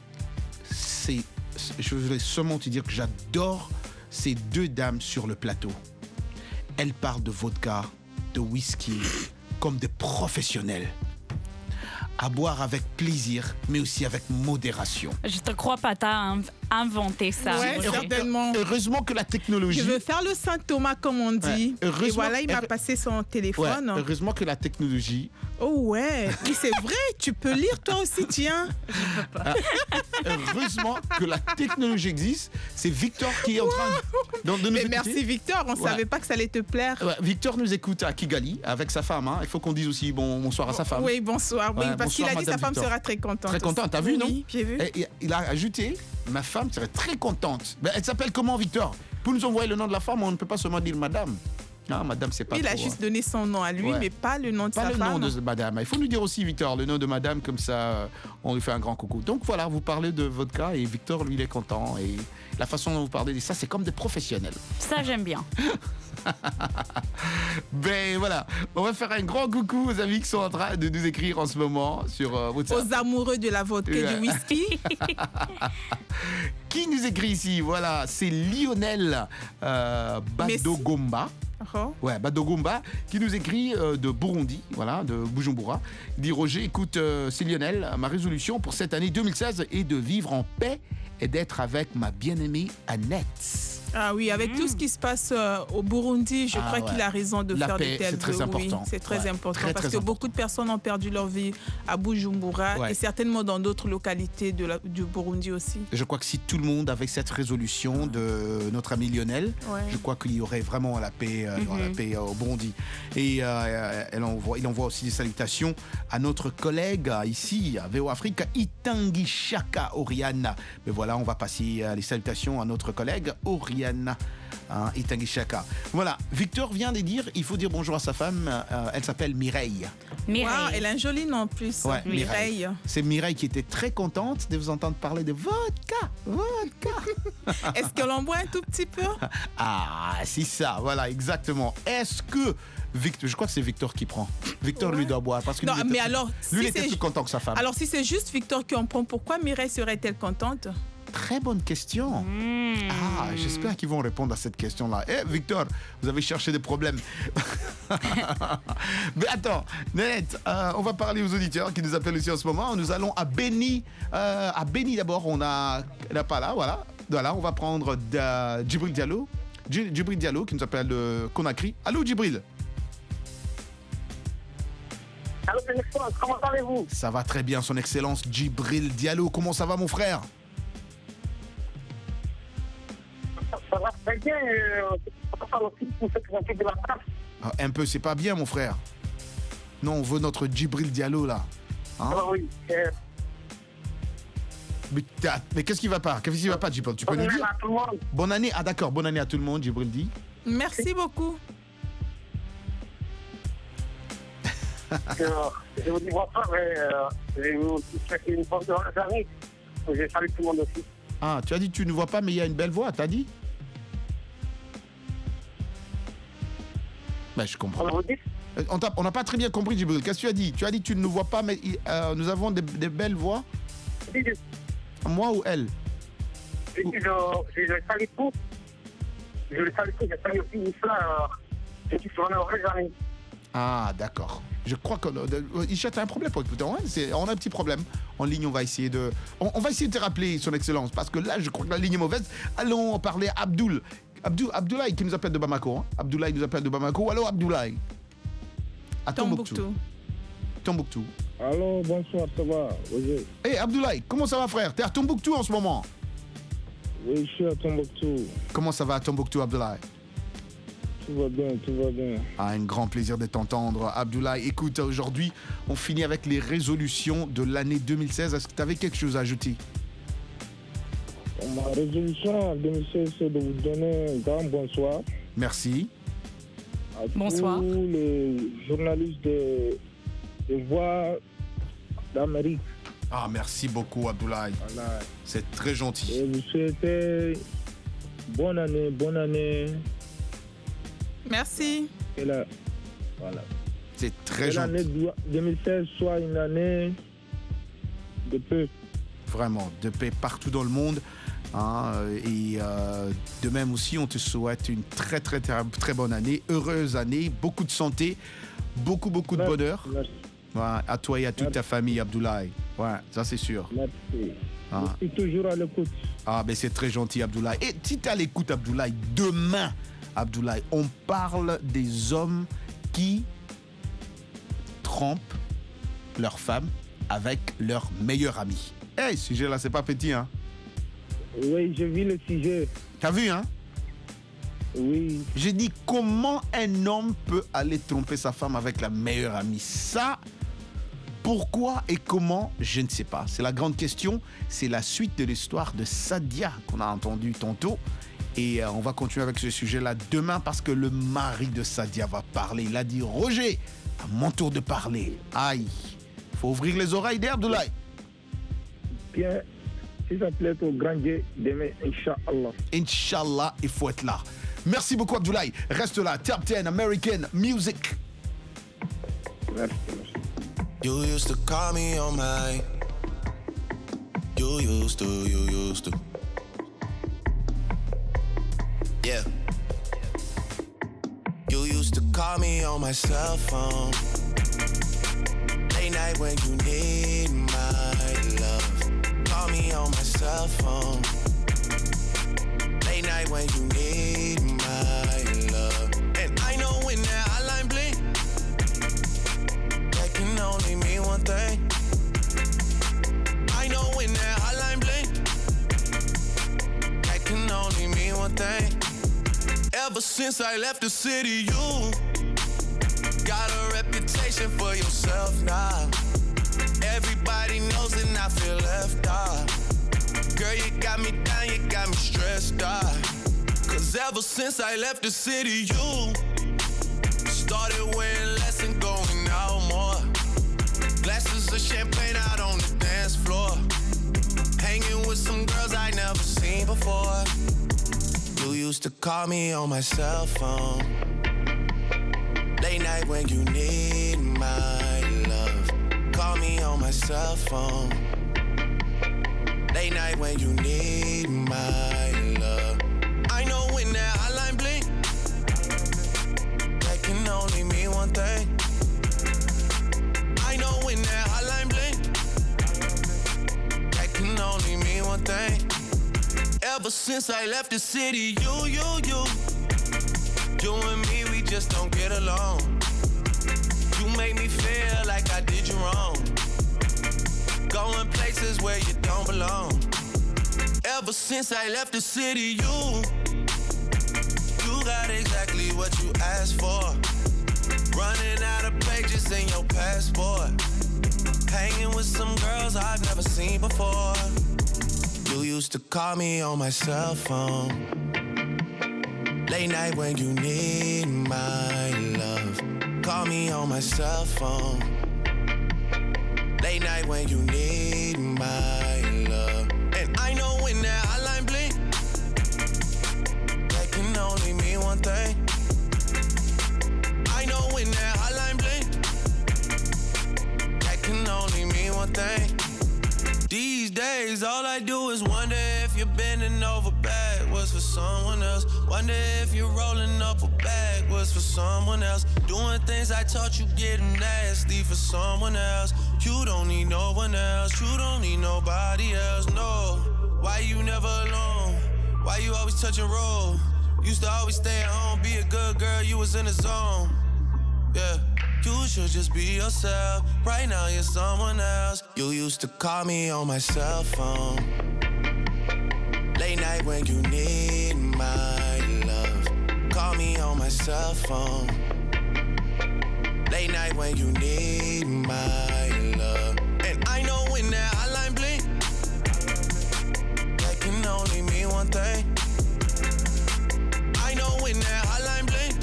je voudrais seulement te dire que j'adore ces 2 dames sur le plateau. Elles parlent de vodka, de whisky, comme des professionnels. À boire avec plaisir, mais aussi avec modération. Je te crois pas, t'as inventé ça. Ouais, certainement. Heureusement que la technologie... Je veux faire le Saint Thomas, comme on dit. Et voilà, il m'a passé son téléphone. Heureusement que la technologie... Oh ouais, c'est vrai, tu peux lire toi aussi, tiens. Je peux pas. Heureusement que la technologie existe. C'est Victor qui est en train de nous écouter. Merci Victor, on savait pas que ça allait te plaire. Victor nous écoute à Kigali avec sa femme. Il faut qu'on dise aussi bonsoir à sa femme. Oui, bonsoir. Parce qu'il a dit sa femme sera très contente. Très contente, t'as vu, non? Oui, j'ai vu. Et il a ajouté, ma femme serait très contente. Elle s'appelle comment, Victor? Pour nous envoyer le nom de la femme, on ne peut pas seulement dire madame. Madame, c'est pas il a juste donné son nom à lui, mais pas le nom de sa femme. Pas le nom de madame. Il faut nous dire aussi, Victor, le nom de madame, comme ça, on lui fait un grand coucou. Donc voilà, vous parlez de votre cas et Victor, lui, il est content. Et la façon dont vous parlez de ça, c'est comme des professionnels. Ça, j'aime bien. Ben voilà, on va faire un grand coucou aux amis qui sont en train de nous écrire en ce moment sur WhatsApp. Aux amoureux de la vodka et du whisky. Qui nous écrit ici? Voilà, c'est Lionel Badogomba. Badogomba, qui nous écrit de Burundi, de Bujumbura. Il dit: Roger, écoute, c'est Lionel, ma résolution pour cette année 2016 est de vivre en paix et d'être avec ma bien-aimée Annette. Ah oui, avec tout ce qui se passe au Burundi, je crois qu'il a raison de faire de tels vœux. C'est très important. Oui, c'est très important très, parce que beaucoup de personnes ont perdu leur vie à Bujumbura et certainement dans d'autres localités du Burundi aussi. Je crois que si tout le monde avait cette résolution de notre ami Lionel, je crois qu'il y aurait vraiment la paix, au Burundi. Et il envoie aussi des salutations à notre collègue ici, à VO Afrique, Itangi Shaka Oriana. Mais voilà, on va passer les salutations à notre collègue Oriana. Itangi Shaka. Voilà, Victor vient de dire, il faut dire bonjour à sa femme, elle s'appelle Mireille. Wow, elle a un joli nom en plus, Mireille. C'est Mireille qui était très contente de vous entendre parler de vodka. Est-ce que l'on boit un tout petit peu? Ah, c'est ça, voilà, exactement. Est-ce que Victor, je crois que c'est Victor qui prend. Victor lui doit boire parce que lui était plus content que sa femme. Alors si c'est juste Victor qui en prend, pourquoi Mireille serait-elle contente? Très bonne question. J'espère qu'ils vont répondre à cette question-là. Victor, vous avez cherché des problèmes. Mais attends, Nanette, on va parler aux auditeurs qui nous appellent aussi en ce moment. Nous allons à Béni. À Béni d'abord, elle n'a pas là, voilà. Voilà, on va prendre Djibril Diallo. Djibril Diallo qui nous appelle de Conakry. Allô, Djibril. Allô, son Excellence, comment allez-vous? Ça va très bien, son Excellence Djibril Diallo. Comment ça va, mon frère? Ça va très bien. On parle aussi pour cette montée de la place. Un peu, c'est pas bien, mon frère. Non, on veut notre Djibril Diallo, là. Oui. Mais qu'est-ce qui va pas? Qu'est-ce qui va pas, Djibril? Tu peux nous dire? Bonne année à tout le monde. Bonne année. Ah d'accord, bonne année à tout le monde, Djibril dit. Merci beaucoup. Je vous dis bonsoir, mais je vous souhaite une bonne année. Je salue tout le monde aussi. Ah, tu as dit que tu ne vois pas, mais il y a une belle voix, t'as dit? Ben, je comprends. On n'a pas très bien compris, Djibril. Qu'est-ce que tu as dit? Tu as dit que tu ne nous vois pas, mais nous avons des belles voix. Moi ou elle? Je salue tout. Je salue aussi Isla. Je suis sur une année. Ah, d'accord. Je crois qu'Isha, tu as un problème pour écouter. On a un petit problème. En ligne, on va essayer de te rappeler, Son Excellence, parce que là, je crois que la ligne est mauvaise. Allons parler à Abdoulaye qui nous appelle de Bamako. Hein. Abdoulaye nous appelle de Bamako. Allô, Abdoulaye? À Tombouctou. Allô, bonsoir, ça va? Hey, Abdoulaye, comment ça va, frère? T'es à Tombouctou en ce moment? Oui, je suis à Tombouctou. Comment ça va à Tombouctou, Abdoulaye? Tout va bien, tout va bien. Ah, un grand plaisir de t'entendre, Abdoulaye. Écoute, aujourd'hui, on finit avec les résolutions de l'année 2016. Est-ce que tu avais quelque chose à ajouter? Ma résolution en 2016, c'est de vous donner un grand bonsoir. Merci. Bonsoir. Tous les journalistes de Voix d'Amérique. Ah, merci beaucoup, Abdoulaye. Voilà. C'est très gentil. Et vous souhaitez bonne année. Merci. Et là, voilà. C'est très gentil. L'année 2016 soit une année de paix. Vraiment, de paix partout dans le monde. Hein, et de même aussi, on te souhaite une très bonne année, heureuse année, beaucoup de santé, beaucoup de bonheur. Merci. Ouais, à toi et à toute ta famille, Abdoulaye. Ouais, ça c'est sûr. Merci. Ah. Je suis toujours à l'écoute. Ah, ben c'est très gentil, Abdoulaye. Et si tu es à l'écoute, Abdoulaye, demain, Abdoulaye, on parle des hommes qui trompent leur femme avec leur meilleur ami. Hey, ce sujet-là, c'est pas petit, hein? Oui, j'ai vu le sujet. T'as vu, hein? Oui. J'ai dit comment un homme peut aller tromper sa femme avec la meilleure amie. Ça, pourquoi et comment, je ne sais pas. C'est la grande question. C'est la suite de l'histoire de Sadia qu'on a entendu tantôt. Et on va continuer avec ce sujet-là demain parce que le mari de Sadia va parler. Il a dit, Roger, à mon tour de parler. Aïe, faut ouvrir les oreilles d'Abdoulaye. Bien, si ça plaît au grand Dieu, demain, Inch'Allah. Inch'Allah, il faut être là. Merci beaucoup, Abdoulaye. Reste là. Top 10 American Music. Merci. You used to call me on my. You used to. Yeah. You used to call me on my cell phone. Late night when you need my love. Call me on my cell phone. Late night when you need my love. And I know when that hotline blink, that can only mean one thing. I know when that hotline blink, that can only mean one thing. Ever since I left the city, you got a reputation for yourself now. Everybody knows and I feel left out. Girl, you got me down, you got me stressed out. Cause ever since I left the city, you started wearing less and going out more. Glasses of champagne out on the dance floor. Hanging with some girls I never seen before. You used to call me on my cell phone. Late night when you need my love. Call me on my cell phone. Late night when you need my love. I know when that hotline blink, that can only mean one thing. I know when that hotline blink, that can only mean one thing. Ever since I left the city, you and me, we just don't get along. You make me feel like I did you wrong. Going places where you don't belong. Ever since I left the city, you got exactly what you asked for. Running out of pages in your passport. Hanging with some girls I've never seen before. used to call me on my cell phone. Late night when you need my love. Call me on my cell phone. Late night when you need my love. And I know when that hotline blink, that can only mean one thing. I know when that hotline blink, that can only mean one thing. These days, all I do is wonder if you're bending over backwards for someone else. Wonder if you're rolling up a backwards for someone else. Doing things I taught you getting nasty for someone else. You don't need no one else. You don't need nobody else. No. Why you never alone? Why you always touch and roll? Used to always stay at home, be a good girl. You was in the zone. Yeah. You should just be yourself. Right now you're someone else. You used to call me on my cell phone. Late night when you need my love. Call me on my cell phone. Late night when you need my love. And I know when that hotline blink, that can only mean one thing. I know when that hotline blink,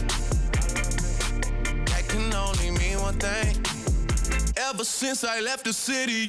that can only mean one thing. Ever since I left the city,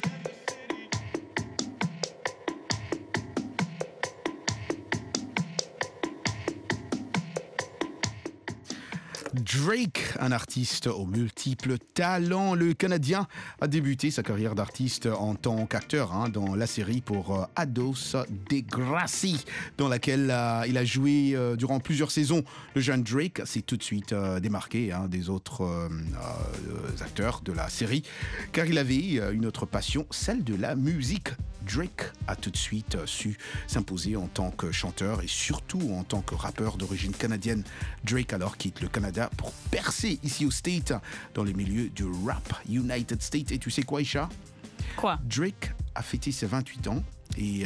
Drake, un artiste aux multiples talents. Le Canadien a débuté sa carrière d'artiste en tant qu'acteur dans la série pour Ados Degrassi, dans laquelle il a joué durant plusieurs saisons. Le jeune Drake s'est tout de suite démarqué des autres acteurs de la série, car il avait une autre passion, celle de la musique. Drake a tout de suite su s'imposer en tant que chanteur et surtout en tant que rappeur d'origine canadienne. Drake alors quitte le Canada pour percer ici au States dans les milieux du rap United States. Et tu sais quoi, Isha? Quoi? Drake a fêté ses 28 ans et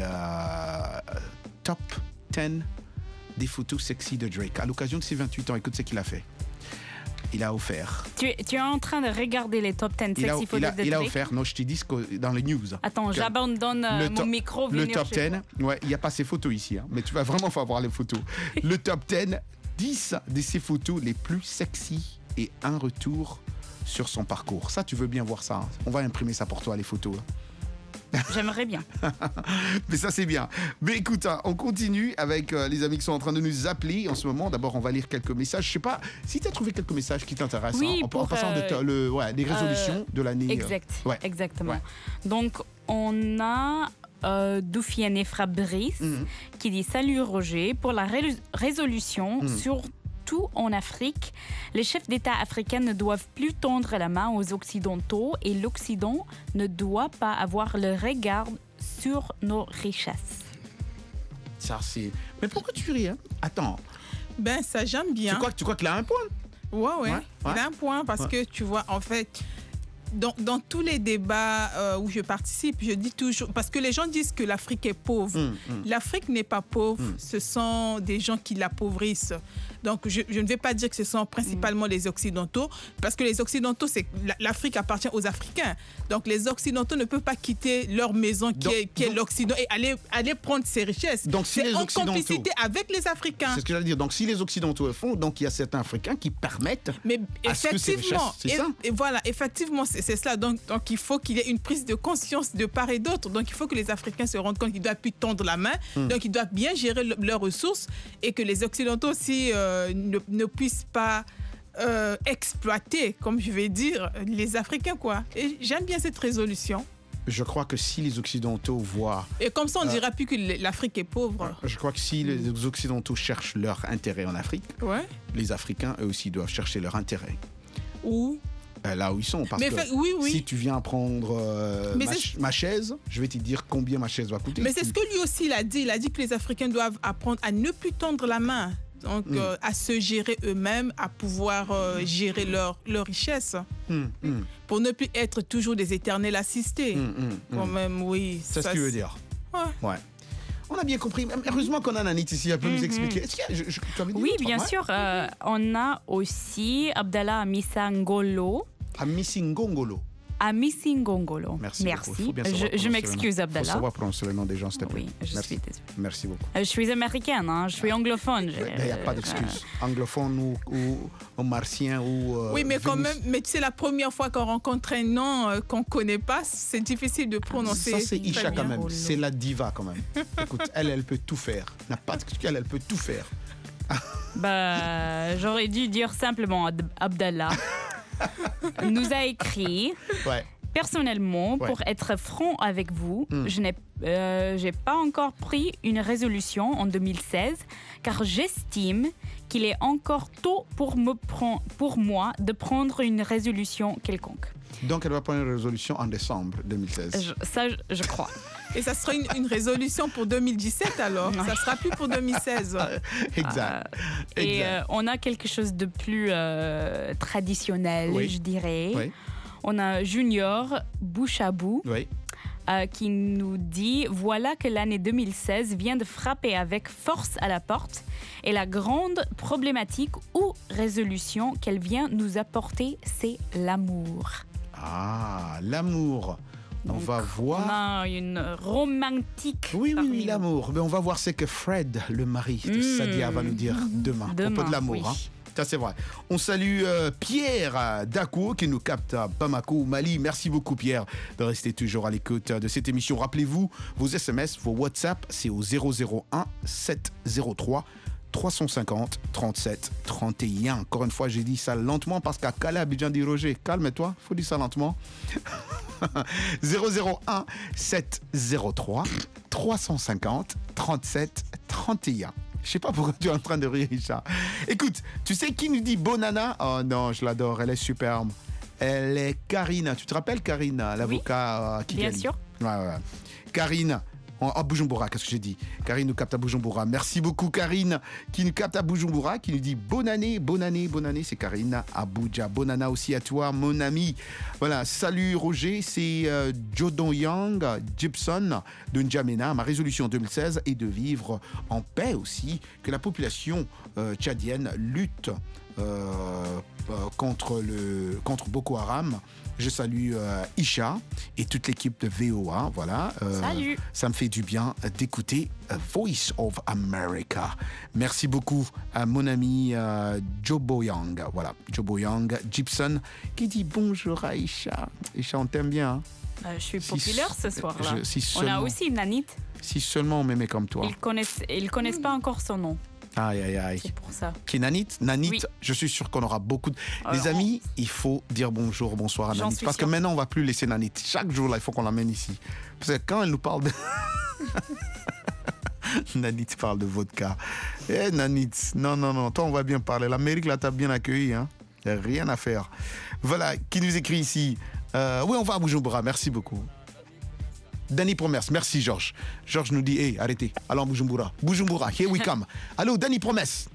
top 10 des photos sexy de Drake. À l'occasion de ses 28 ans, écoute ce qu'il a fait. Il a offert. Tu es en train de regarder les top 10 sexy photos de Drake? Il a offert, non, je t'ai dit dans les news. Attends, j'abandonne mon micro. Le top 10, ouais, il n'y a pas ces photos ici, mais tu vas vraiment faire voir les photos. Le top 10 de ses photos les plus sexy et un retour sur son parcours. Ça, tu veux bien voir ça? On va imprimer ça pour toi, les photos. J'aimerais bien. Mais ça, c'est bien. Mais écoute, on continue avec les amis qui sont en train de nous appeler en ce moment. D'abord, on va lire quelques messages. Je ne sais pas si tu as trouvé quelques messages qui t'intéressent. Oui, en passant les résolutions de l'année. Exact, ouais. Exactement. Ouais. Donc, on a Doufiane Fabrice qui dit « Salut Roger, pour la résolution surtout en Afrique, les chefs d'État africains ne doivent plus tendre la main aux Occidentaux et l'Occident ne doit pas avoir le regard sur nos richesses. » Ça, c'est... Mais pourquoi tu ris, hein? Attends. Ben, ça, j'aime bien. Tu crois qu'il a un point? Ouais. Il a un point parce que, tu vois, en fait... Dans tous les débats où je participe, je dis toujours, parce que les gens disent que l'Afrique est pauvre. L'Afrique n'est pas pauvre, ce sont des gens qui l'appauvrissent. Donc je ne vais pas dire que ce sont principalement les Occidentaux, parce que les Occidentaux, l'Afrique appartient aux Africains. Donc les Occidentaux ne peuvent pas quitter leur maison qui est l'Occident et aller prendre ses richesses. Donc, si c'est en complicité avec les Africains. C'est ce que j'allais dire. Donc si les Occidentaux le font, donc il y a certains Africains qui permettent à ce que ces richesses... C'est ça? Et voilà, effectivement, c'est cela. Donc il faut qu'il y ait une prise de conscience de part et d'autre. Donc il faut que les Africains se rendent compte qu'ils doivent plus tendre la main. Donc ils doivent bien gérer leurs ressources et que les Occidentaux aussi ne puissent pas exploiter, comme je vais dire, les Africains, quoi. Et j'aime bien cette résolution. Je crois que si les Occidentaux voient... Et comme ça, on ne dira plus que l'Afrique est pauvre. Je crois que si les Occidentaux cherchent leur intérêt en Afrique, les Africains, eux aussi, doivent chercher leur intérêt. Où? Là où ils sont. Parce que si tu viens prendre ma chaise, je vais te dire combien ma chaise va coûter. Mais c'est ce que lui aussi il a dit. Il a dit que les Africains doivent apprendre à ne plus tendre la main. Donc, à se gérer eux-mêmes, à pouvoir gérer leur richesse. Pour ne plus être toujours des éternels assistés. Quand même, oui. C'est ce que tu veux dire. Ouais. On a bien compris. Heureusement qu'on a Nanit ici, elle peut nous expliquer. Est-ce qu'il y a, oui, bien sûr. On a aussi Abdallah Amissangolo. Amissingongolo. Amisingongolo. Merci. Je m'excuse, Abdallah. Il faut savoir prononcer le nom des gens, s'il te plaît. Oui, je suis désolée. Merci beaucoup. Je suis américaine, je suis anglophone. Il n'y a pas d'excuse. Anglophone ou martien ou... oui, mais quand même, mais tu sais, la première fois qu'on rencontre un nom qu'on ne connaît pas, c'est difficile de prononcer. Ça, c'est Isha quand même. C'est la diva quand même. Écoute, elle peut tout faire. N'a pas d'excuse, elle peut tout faire. J'aurais dû dire simplement Abdallah nous a écrit. Ouais. Personnellement, pour être franc avec vous, je n'ai pas encore pris une résolution en 2016 car j'estime qu'il est encore tôt pour moi de prendre une résolution quelconque. Donc elle va prendre une résolution en décembre 2016. Je crois. Et ça sera une résolution pour 2017 alors. Ça sera plus pour 2016. Exact. Et on a quelque chose de plus traditionnel, je dirais. Oui. On a Junior Bouchabou qui nous dit « Voilà que l'année 2016 vient de frapper avec force à la porte et la grande problématique ou résolution qu'elle vient nous apporter, c'est l'amour. » Ah, l'amour. On va voir. On a une romantique. Oui, l'amour. Mais on va voir ce que Fred, le mari de Sadia, va nous dire demain. À propos de l'amour. Oui. Ça, c'est vrai. On salue Pierre Dakou qui nous capte à Bamako, au Mali. Merci beaucoup, Pierre, de rester toujours à l'écoute de cette émission. Rappelez-vous, vos SMS, vos WhatsApp, c'est au 001 703 350 37 31. Encore une fois, j'ai dit ça lentement parce qu'à Calais, Abidjan dit Roger, calme-toi, faut dire ça lentement. 001 703 350 37 31. Je sais pas pourquoi tu es en train de rire, Richard. Écoute, tu sais qui nous dit Bonana? Oh non, je l'adore, elle est superbe. Elle est Karine. Tu te rappelles Karine, l'avocat qui bien sûr. Ouais. Karine. À Bujumbura, qu'est-ce que j'ai dit? Karine nous capte à Bujumbura. Merci beaucoup, Karine, qui nous capte à Bujumbura, qui nous dit bonne année. C'est Karine Abuja. Bonne année aussi à toi, mon ami. Voilà, salut Roger, c'est Jodon Yang Gibson de N'Djamena. Ma résolution 2016 est de vivre en paix aussi, que la population tchadienne lutte contre Boko Haram. Je salue Isha et toute l'équipe de VOA. Voilà. Salut. Ça me fait du bien d'écouter Voice of America. Merci beaucoup à mon ami Jobo Yang. Voilà, Jobo Yang Gibson qui dit bonjour à Isha. Isha, on t'aime bien. Hein? Je suis populaire ce soir-là. On a aussi Nanit. Si seulement on m'aimait comme toi. Ils connaissent pas encore son nom. Aïe. C'est pour ça. Qui est Nanit, oui. Je suis sûr qu'on aura beaucoup de... Les amis, il faut dire bonjour, bonsoir à Nanit. Parce que maintenant, on ne va plus laisser Nanit. Chaque jour, là, il faut qu'on l'amène ici. Parce que quand elle nous parle de... Nanit parle de vodka. Nanit, non. Toi, on va bien parler. L'Amérique, là, t'a bien accueilli. Hein. Il n'y a rien à faire. Voilà, qui nous écrit ici. Oui, on va à Bujumbura. Merci beaucoup. Danny Promesse, merci Georges. Georges nous dit, hey, arrêtez, allons Bujumbura. Bujumbura, here we come. Allô, Danny Promesse.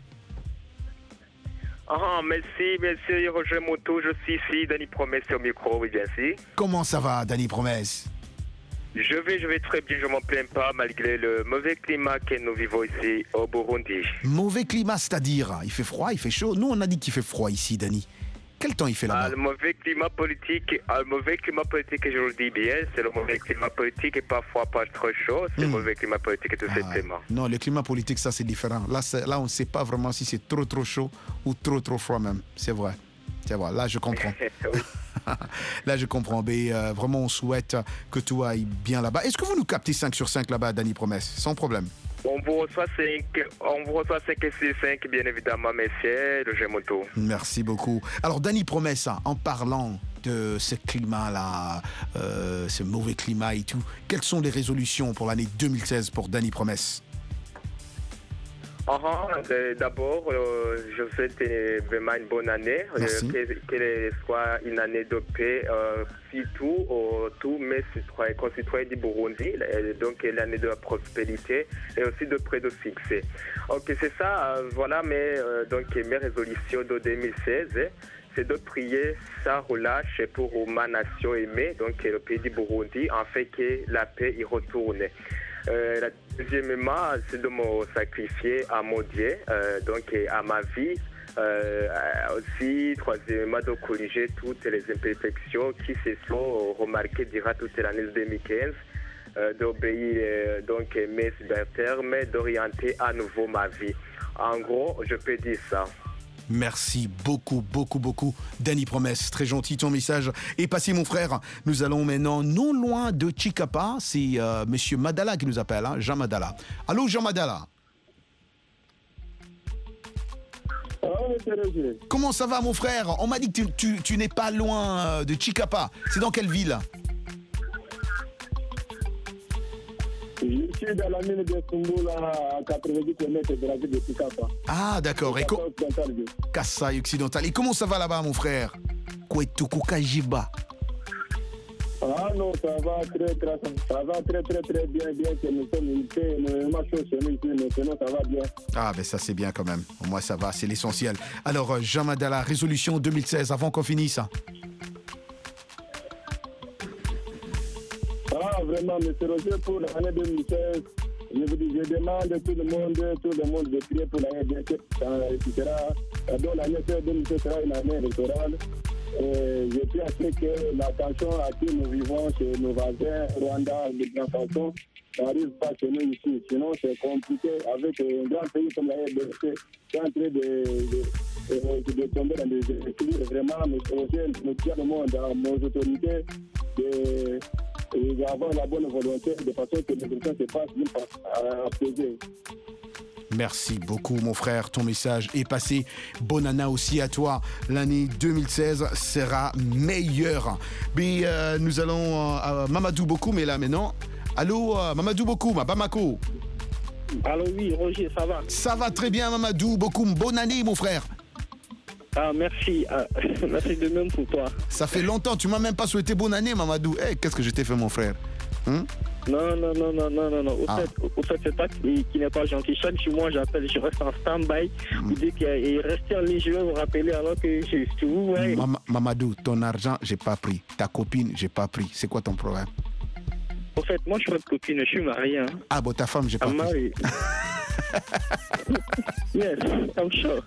Merci Roger Moto, je suis ici, Danny Promesse au micro, oui bien sûr. Comment ça va, Danny Promesse? Je vais très bien, je m'en plains pas malgré le mauvais climat que nous vivons ici au Burundi. Mauvais climat, c'est-à-dire, il fait froid, il fait chaud. Nous, on a dit qu'il fait froid ici, Danny. Quel temps il fait là-bas? Le mauvais climat politique, je le dis bien, c'est le mauvais climat politique et parfois pas trop chaud, c'est le mauvais climat politique tout simplement. Non, le climat politique, ça c'est différent. Là on ne sait pas vraiment si c'est trop chaud ou trop froid même. C'est vrai. Là je comprends. Là je comprends. Mais vraiment on souhaite que tout aille bien là-bas. Est-ce que vous nous captez 5 sur 5 là-bas, Danny Promesse? Sans problème. On vous reçoit 5 sur 5, bien évidemment, messieurs, le Gemoto. Merci beaucoup. Alors, Danny Promesse, en parlant de ce climat-là, ce mauvais climat et tout, quelles sont les résolutions pour l'année 2016 pour Danny Promesse? D'abord, je souhaite vraiment une bonne année, qu'elle soit une année de paix, surtout tous mes concitoyens du Burundi, donc l'année de la prospérité et aussi de près de succès. Ok, c'est ça, voilà mes résolutions de 2016. C'est de prier sans relâche pour ma nation aimée, donc le pays du Burundi, afin que la paix y retourne. Deuxièmement, c'est de me sacrifier à mon Dieu, donc à ma vie, Aussi, troisièmement, de corriger toutes les imperfections qui se sont remarquées durant toute l'année 2015. D'obéir donc mes termes, d'orienter à nouveau ma vie. En gros, je peux dire ça. Merci beaucoup, beaucoup, beaucoup, Danny Promesse. Très gentil ton message. Et passé, mon frère. Nous allons maintenant non loin de Chicapa. C'est Monsieur Madala qui nous appelle, hein, Jean Madala. Allô, Jean Madala. Comment ça va, mon frère? On m'a dit que tu n'es pas loin de Chicapa. C'est dans quelle ville? Je suis dans la mine de Sumbula, à 90 km de la ville de Chicapa. Ah, d'accord. Kasaï occidental. Et comment ça va là-bas, mon frère? Kwetukukajiba. Ah non, ça va très bien que nous sommes unités, nous marchons chez nous ici, mais sinon ça va bien. Ah ben ça c'est bien quand même, au moins ça va, c'est l'essentiel. Alors Jean Madala, résolution 2016, avant qu'on finisse. Ah vraiment, M. Roger, pour l'année 2016, je vous dis, je demande à tout le monde de prier pour l'année 2016, donc l'année 2016 sera une année électorale. Je prie à ce que la tension à qui nous vivons chez nos voisins, Rwanda, Burkina Faso, n'arrive pas chez nous ici. Sinon, c'est compliqué avec un grand pays comme la RDC qui est en train de tomber dans des équilibres. Vraiment, nous demandons à nos autorités d'avoir la bonne volonté de façon que les élections se passent d'une façon apaisée. Merci beaucoup, mon frère. Ton message est passé. Bonne année aussi à toi. L'année 2016 sera meilleure. Mais nous allons à Mamadou Bokoum est là maintenant. Allô, Mamadou Bokoum, à Bamako. Allô, oui, Roger, ça va? Ça va très bien, Mamadou Bokoum. Bonne année, mon frère. Ah, merci. Merci de même pour toi. Ça fait longtemps. Tu m'as même pas souhaité bonne année, Mamadou. Hey, qu'est-ce que je t'ai fait, mon frère? Non. Au fait, c'est toi qui n'est pas gentil. Chaque jour, moi, j'appelle, je reste en stand-by. Vous dites qu'il est resté en ligne, je vais vous rappeler alors que je vous vois. Mamadou, ton argent, j'ai pas pris. Ta copine, j'ai pas pris. C'est quoi ton problème? Au fait, moi, je suis votre copine, je suis marié. Hein. Ah, bon, ta femme, j'ai pas pris. Yes, I'm sure.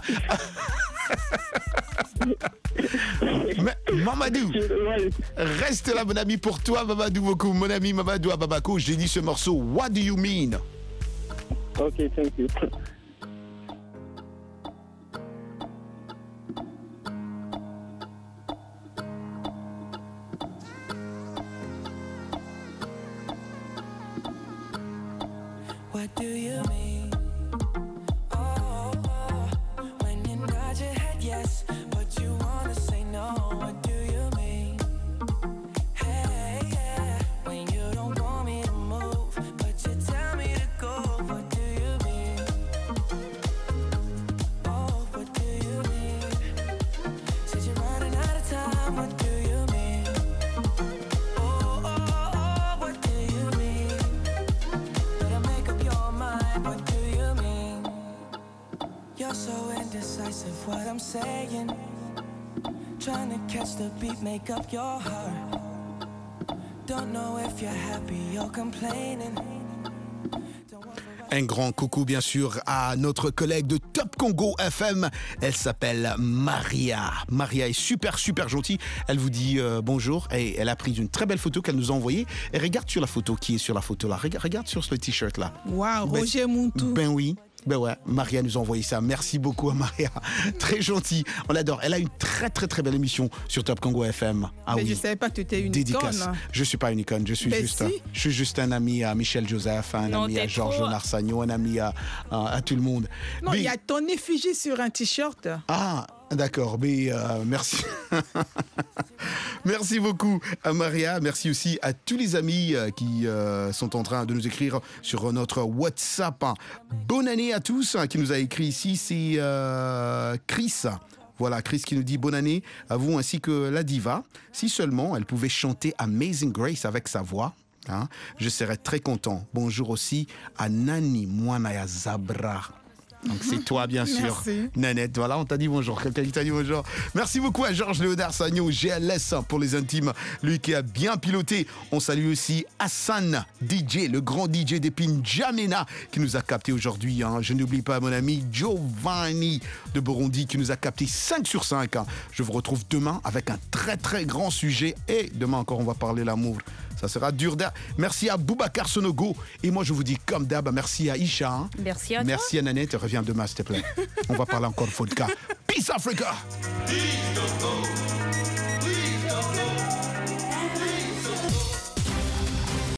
Mamadou, reste là, mon ami, pour toi, Mamadou beaucoup. Mon ami Mamadou à Bamako, j'ai dit ce morceau. What do you mean? Ok, thank you. What do you mean? Oh, when you nod your head yes, but you wanna say no. What do you mean? Hey, yeah, when you don't want me to move, but you tell me to go. What do you mean? Oh, what do you mean? Said you're running out of time. What do you mean? Oh, what do you mean? Better make up your mind. What do you mean? You're so indecisive, what I'm saying. Trying to catch the beat, make up your heart. Don't know if you're happy or complaining. Un grand coucou bien sûr à notre collègue de Top Congo FM. Elle s'appelle Maria. Maria est super gentille. Elle vous dit bonjour et elle a pris une très belle photo qu'elle nous a envoyée. Et regarde sur la photo, qui est sur la photo là. Regarde sur ce t-shirt là. Waouh, Roger Montou. Ben oui. Ben ouais, Maria nous a envoyé ça. Merci beaucoup à Maria. Très gentil. On l'adore. Elle a une très belle émission sur Top Congo FM. Ah mais oui. je savais pas que tu étais une Dédicace. icône. Je suis pas une icône. Je suis juste un ami à Michel Joseph, un ami à Georges Narsagno, un ami à tout le monde. Non, il y a ton effigie sur un t-shirt. Ah, d'accord. Mais merci. Merci beaucoup à Maria. Merci aussi à tous les amis qui sont en train de nous écrire sur notre WhatsApp. Bonne année à tous. Qui nous a écrit ici, c'est Chris. Voilà, Chris qui nous dit bonne année à vous ainsi que la diva. Si seulement elle pouvait chanter Amazing Grace avec sa voix, hein, je serais très content. Bonjour aussi à Nani Mwanaya Zabra. Donc c'est toi, bien sûr. Merci. Nanette, voilà, on t'a dit bonjour. Quelqu'un qui t'a dit bonjour. Merci beaucoup à Georges Léonard Sagnon, GLS pour les intimes. Lui qui a bien piloté. On salue aussi Hassan DJ, le grand DJ d'Épine Jamena, qui nous a capté aujourd'hui. Je n'oublie pas mon ami Giovanni de Burundi qui nous a capté 5 sur 5. Je vous retrouve demain avec un très très grand sujet. Et demain encore, on va parler l'amour. Ça sera dur d'air. Merci à Boubacar Sonogo. Et moi, je vous dis comme d'hab, merci à Isha. Merci à toi. Merci à Nanette. Reviens demain, s'il te plaît. On va parler encore vodka. Peace Africa.